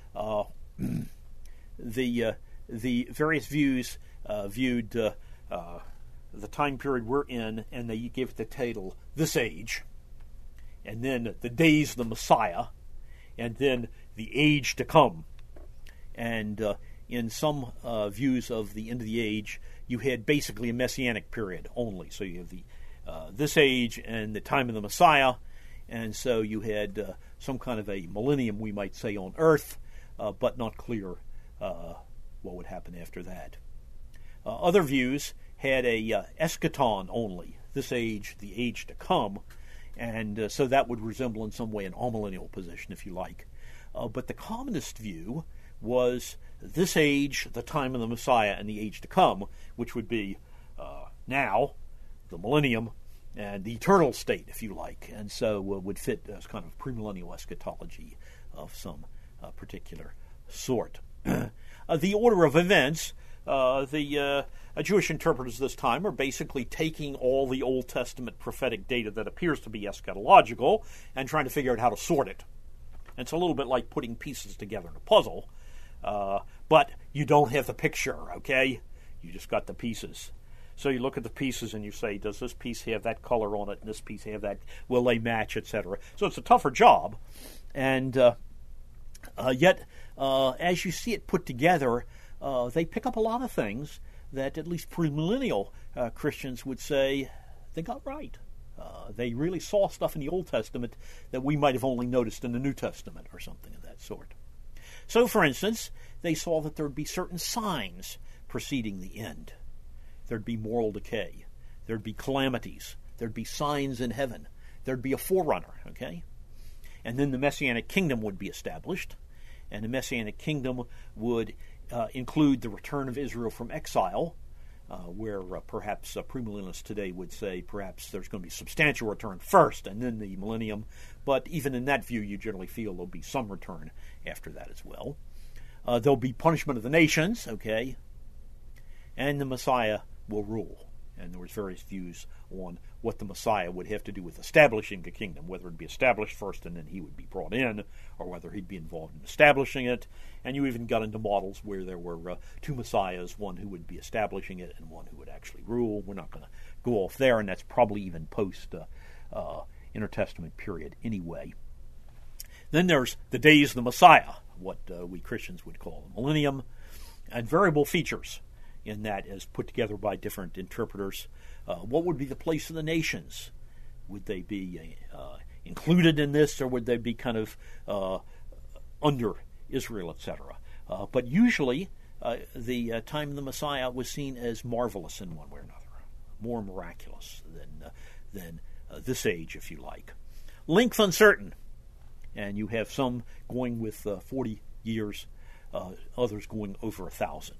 the various views viewed the time period we're in, and they gave it the title "This Age," and then the days of the Messiah, and then the age to come. And in some views of the end of the age, you had basically a messianic period only. So you have the this age and the time of the Messiah, and so you had some kind of a millennium, we might say, on earth, but not clear what would happen after that. Other views had a eschaton only, this age, the age to come, and so that would resemble in some way an amillennial position, if you like. But the commonest view was this age, the time of the Messiah, and the age to come, which would be now, the millennium, and the eternal state, if you like, and so would fit as kind of premillennial eschatology of some particular sort. The order of events, the Jewish interpreters this time are basically taking all the Old Testament prophetic data that appears to be eschatological and trying to figure out how to sort it. And it's a little bit like putting pieces together in a puzzle, but you don't have the picture, okay? You just got the pieces. So you look at the pieces and you say, does this piece have that color on it and this piece have that? Will they match, etc.? So it's a tougher job. And yet, as you see it put together, they pick up a lot of things that at least premillennial Christians would say they got right. They really saw stuff in the Old Testament that we might have only noticed in the New Testament or something of that sort. So, for instance, they saw that there would be certain signs preceding the end. There'd be moral decay. There'd be calamities. There'd be signs in heaven. There'd be a forerunner, okay? And then the Messianic kingdom would be established, and the Messianic kingdom would include the return of Israel from exile, where perhaps premillennialists today would say perhaps there's going to be substantial return first and then the millennium, but even in that view you generally feel there'll be some return after that as well. There'll be punishment of the nations, okay, and the Messiah will rule. And there was various views on what the Messiah would have to do with establishing the kingdom, whether it would be established first and then he would be brought in, or whether he'd be involved in establishing it. And you even got into models where there were two Messiahs, one who would be establishing it and one who would actually rule. We're not going to go off there, and that's probably even post-intertestament period anyway. Then there's the days of the Messiah, what we Christians would call the millennium, and variable features in that as put together by different interpreters. What would be the place of the nations? Would they be included in this, or would they be kind of under Israel, etc.? But usually the time of the Messiah was seen as marvelous in one way or another, more miraculous than this age, if you like. Length uncertain, and you have some going with 40 years, others going over 1,000.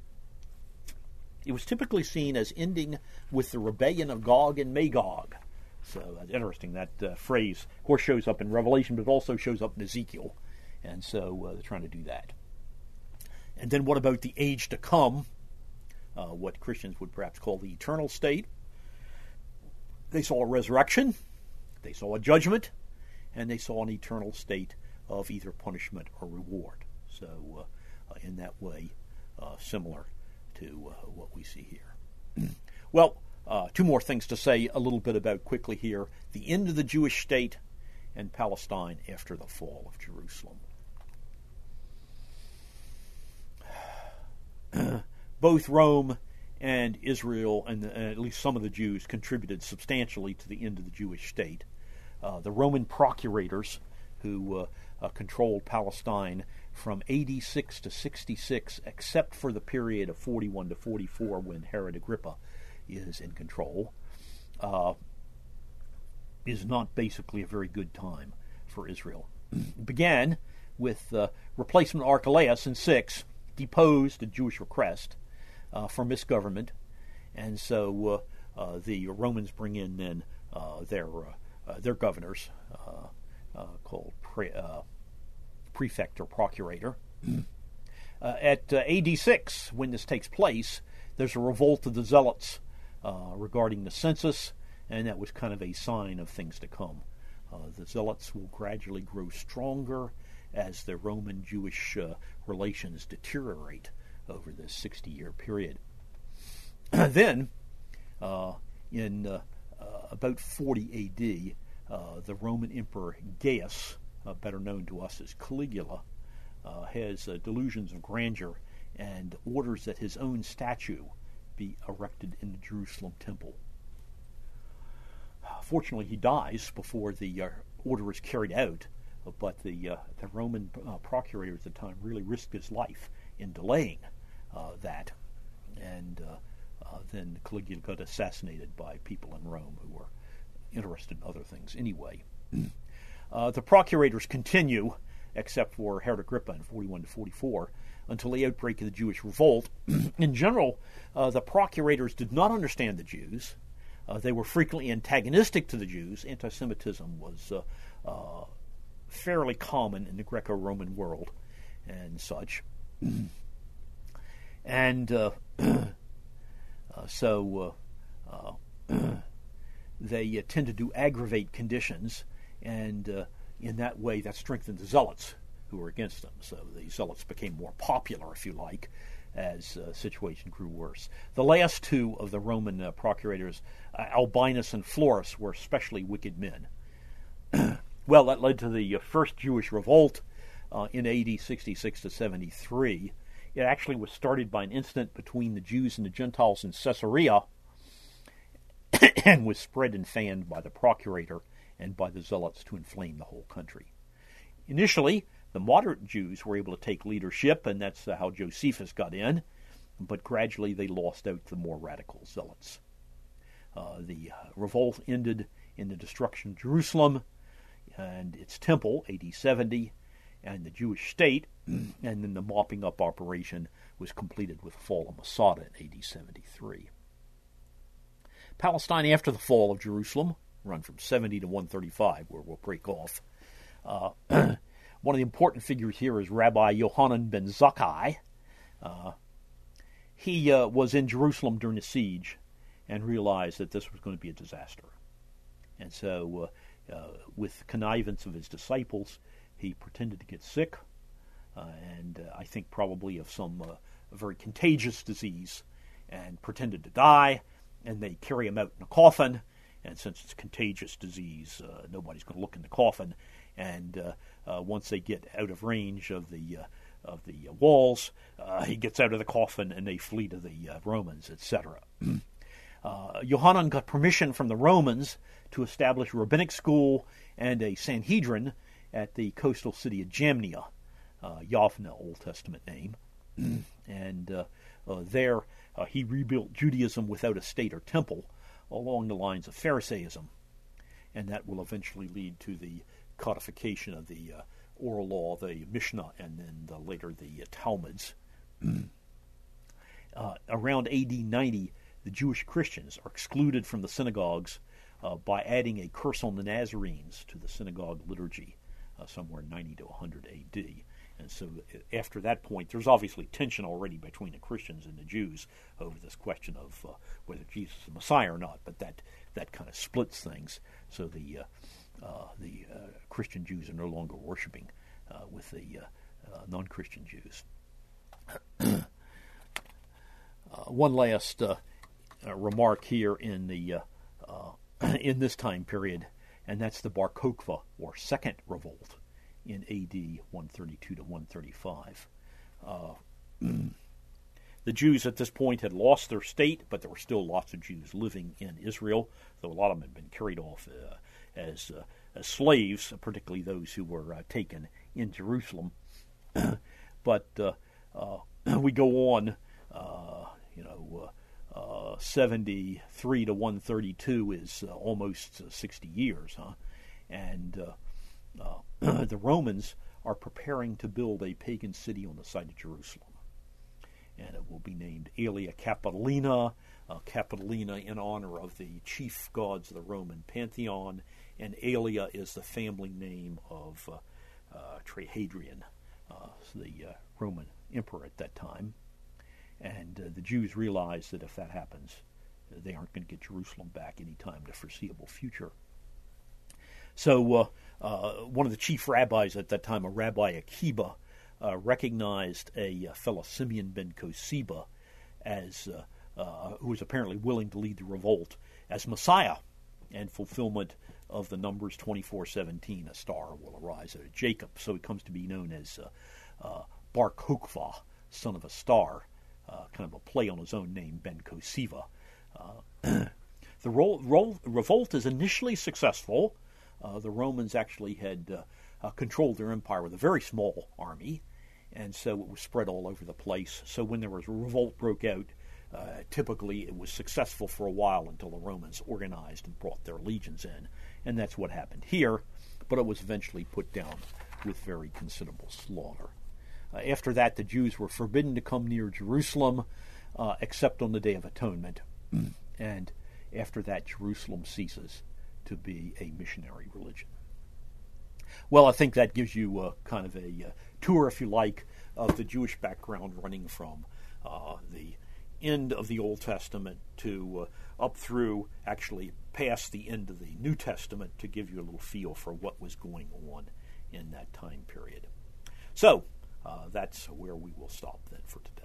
It was typically seen as ending with the rebellion of Gog and Magog. So that's interesting. That phrase, of course, shows up in Revelation, but it also shows up in Ezekiel. And so they're trying to do that. And then what about the age to come? What Christians would perhaps call the eternal state. They saw a resurrection, they saw a judgment, and they saw an eternal state of either punishment or reward. So in that way, similar to what we see here. Well, two more things to say a little bit about quickly here. The end of the Jewish state and Palestine after the fall of Jerusalem. Both Rome and Israel, and at least some of the Jews, contributed substantially to the end of the Jewish state. The Roman procurators, who controlled Palestine from AD 6 to 66, except for the period of 41 to 44 when Herod Agrippa is in control, is not basically a very good time for Israel. It began with replacement Archelaus in 6, deposed at Jewish request for misgovernment, and so the Romans bring in then their governors called prefect or procurator. At AD 6, when this takes place, there's a revolt of the Zealots regarding the census, and that was kind of a sign of things to come. The Zealots will gradually grow stronger as the Roman-Jewish relations deteriorate over this 60-year period. Then, in about 40 AD, the Roman Emperor Gaius, better known to us as Caligula, has delusions of grandeur and orders that his own statue be erected in the Jerusalem temple. Fortunately, he dies before the order is carried out, but the Roman procurator at the time really risked his life in delaying that, and then Caligula got assassinated by people in Rome who were interested in other things anyway. The procurators continue, except for Herod Agrippa in 41 to 44, until the outbreak of the Jewish revolt. In general, the procurators did not understand the Jews. They were frequently antagonistic to the Jews. Anti-Semitism was fairly common in the Greco-Roman world and such. And so they tended to aggravate conditions, and in that way that strengthened the zealots who were against them. So the zealots became more popular, if you like, as the situation grew worse. The last two of the Roman procurators, Albinus and Florus, were especially wicked men. Well, that led to the first Jewish revolt in AD 66 to 73. It actually was started by an incident between the Jews and the Gentiles in Caesarea and was spread and fanned by the procurator and by the zealots to inflame the whole country. Initially, the moderate Jews were able to take leadership, and that's how Josephus got in, but gradually they lost out to the more radical zealots. The revolt ended in the destruction of Jerusalem and its temple, AD 70, and the Jewish state, and then the mopping up operation was completed with the fall of Masada in AD 73. Palestine after the fall of Jerusalem, run from 70 to 135, where we'll break off. One of the important figures here is Rabbi Yohanan ben Zakkai. He was in Jerusalem during the siege and realized that this was going to be a disaster. And so, with connivance of his disciples, he pretended to get sick, and I think probably of some very contagious disease, and pretended to die, and they carry him out in a coffin, and since it's contagious disease, nobody's going to look in the coffin, and once they get out of range of the walls, he gets out of the coffin, and they flee to the Romans, etc. Yohanan got permission from the Romans to establish a rabbinic school and a Sanhedrin at the coastal city of Jamnia, Yavne, Old Testament name. And there he rebuilt Judaism without a state or temple along the lines of Pharisaism. And that will eventually lead to the codification of the oral law, the Mishnah, and then later the Talmuds. Around AD 90, the Jewish Christians are excluded from the synagogues by adding a curse on the Nazarenes to the synagogue liturgy, somewhere 90 to 100 AD. And so after that point, there's obviously tension already between the Christians and the Jews over this question of whether Jesus is the Messiah or not, but that kind of splits things. So the Christian Jews are no longer worshiping with the non-Christian Jews. One last remark here in the in this time period, and that's the Bar Kokhba, or Second Revolt, in AD 132 to 135. The Jews at this point had lost their state, but there were still lots of Jews living in Israel, though a lot of them had been carried off as slaves, particularly those who were taken in Jerusalem. But we go on, 73 to 132 is almost 60 years, and the Romans are preparing to build a pagan city on the site of Jerusalem. And it will be named Aelia Capitolina, Capitolina in honor of the chief gods of the Roman pantheon, and Aelia is the family name of Trahadrian, the Roman emperor at that time. And the Jews realize that if that happens, they aren't going to get Jerusalem back anytime in the foreseeable future. So one of the chief rabbis at that time, a Rabbi Akiba, recognized a fellow Simeon ben Kosiba as who was apparently willing to lead the revolt as Messiah and fulfillment of the Numbers 24:17. A star will arise out of Jacob. So he comes to be known as Bar Kokhba, son of a star, kind of a play on his own name, Ben Kosiva. The revolt is initially successful. The Romans actually had controlled their empire with a very small army, and so it was spread all over the place. So when there was a revolt broke out, typically it was successful for a while until the Romans organized and brought their legions in, and that's what happened here, but it was eventually put down with very considerable slaughter. After that, the Jews were forbidden to come near Jerusalem, except on the Day of Atonement, and after that, Jerusalem ceases to be a missionary religion. Well, I think that gives you kind of a tour, if you like, of the Jewish background running from the end of the Old Testament to up through, actually past the end of the New Testament, to give you a little feel for what was going on in that time period. So, that's where we will stop then for today.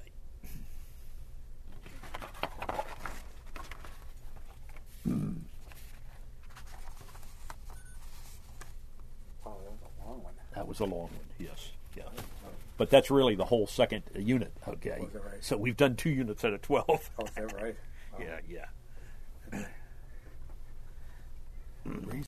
Oh, that was a long one. That was a long one, yes. Yeah. But that's really the whole second unit, okay? Oh, is that right? So we've done 2 units out of 12. Oh, is that right? Wow. Yeah.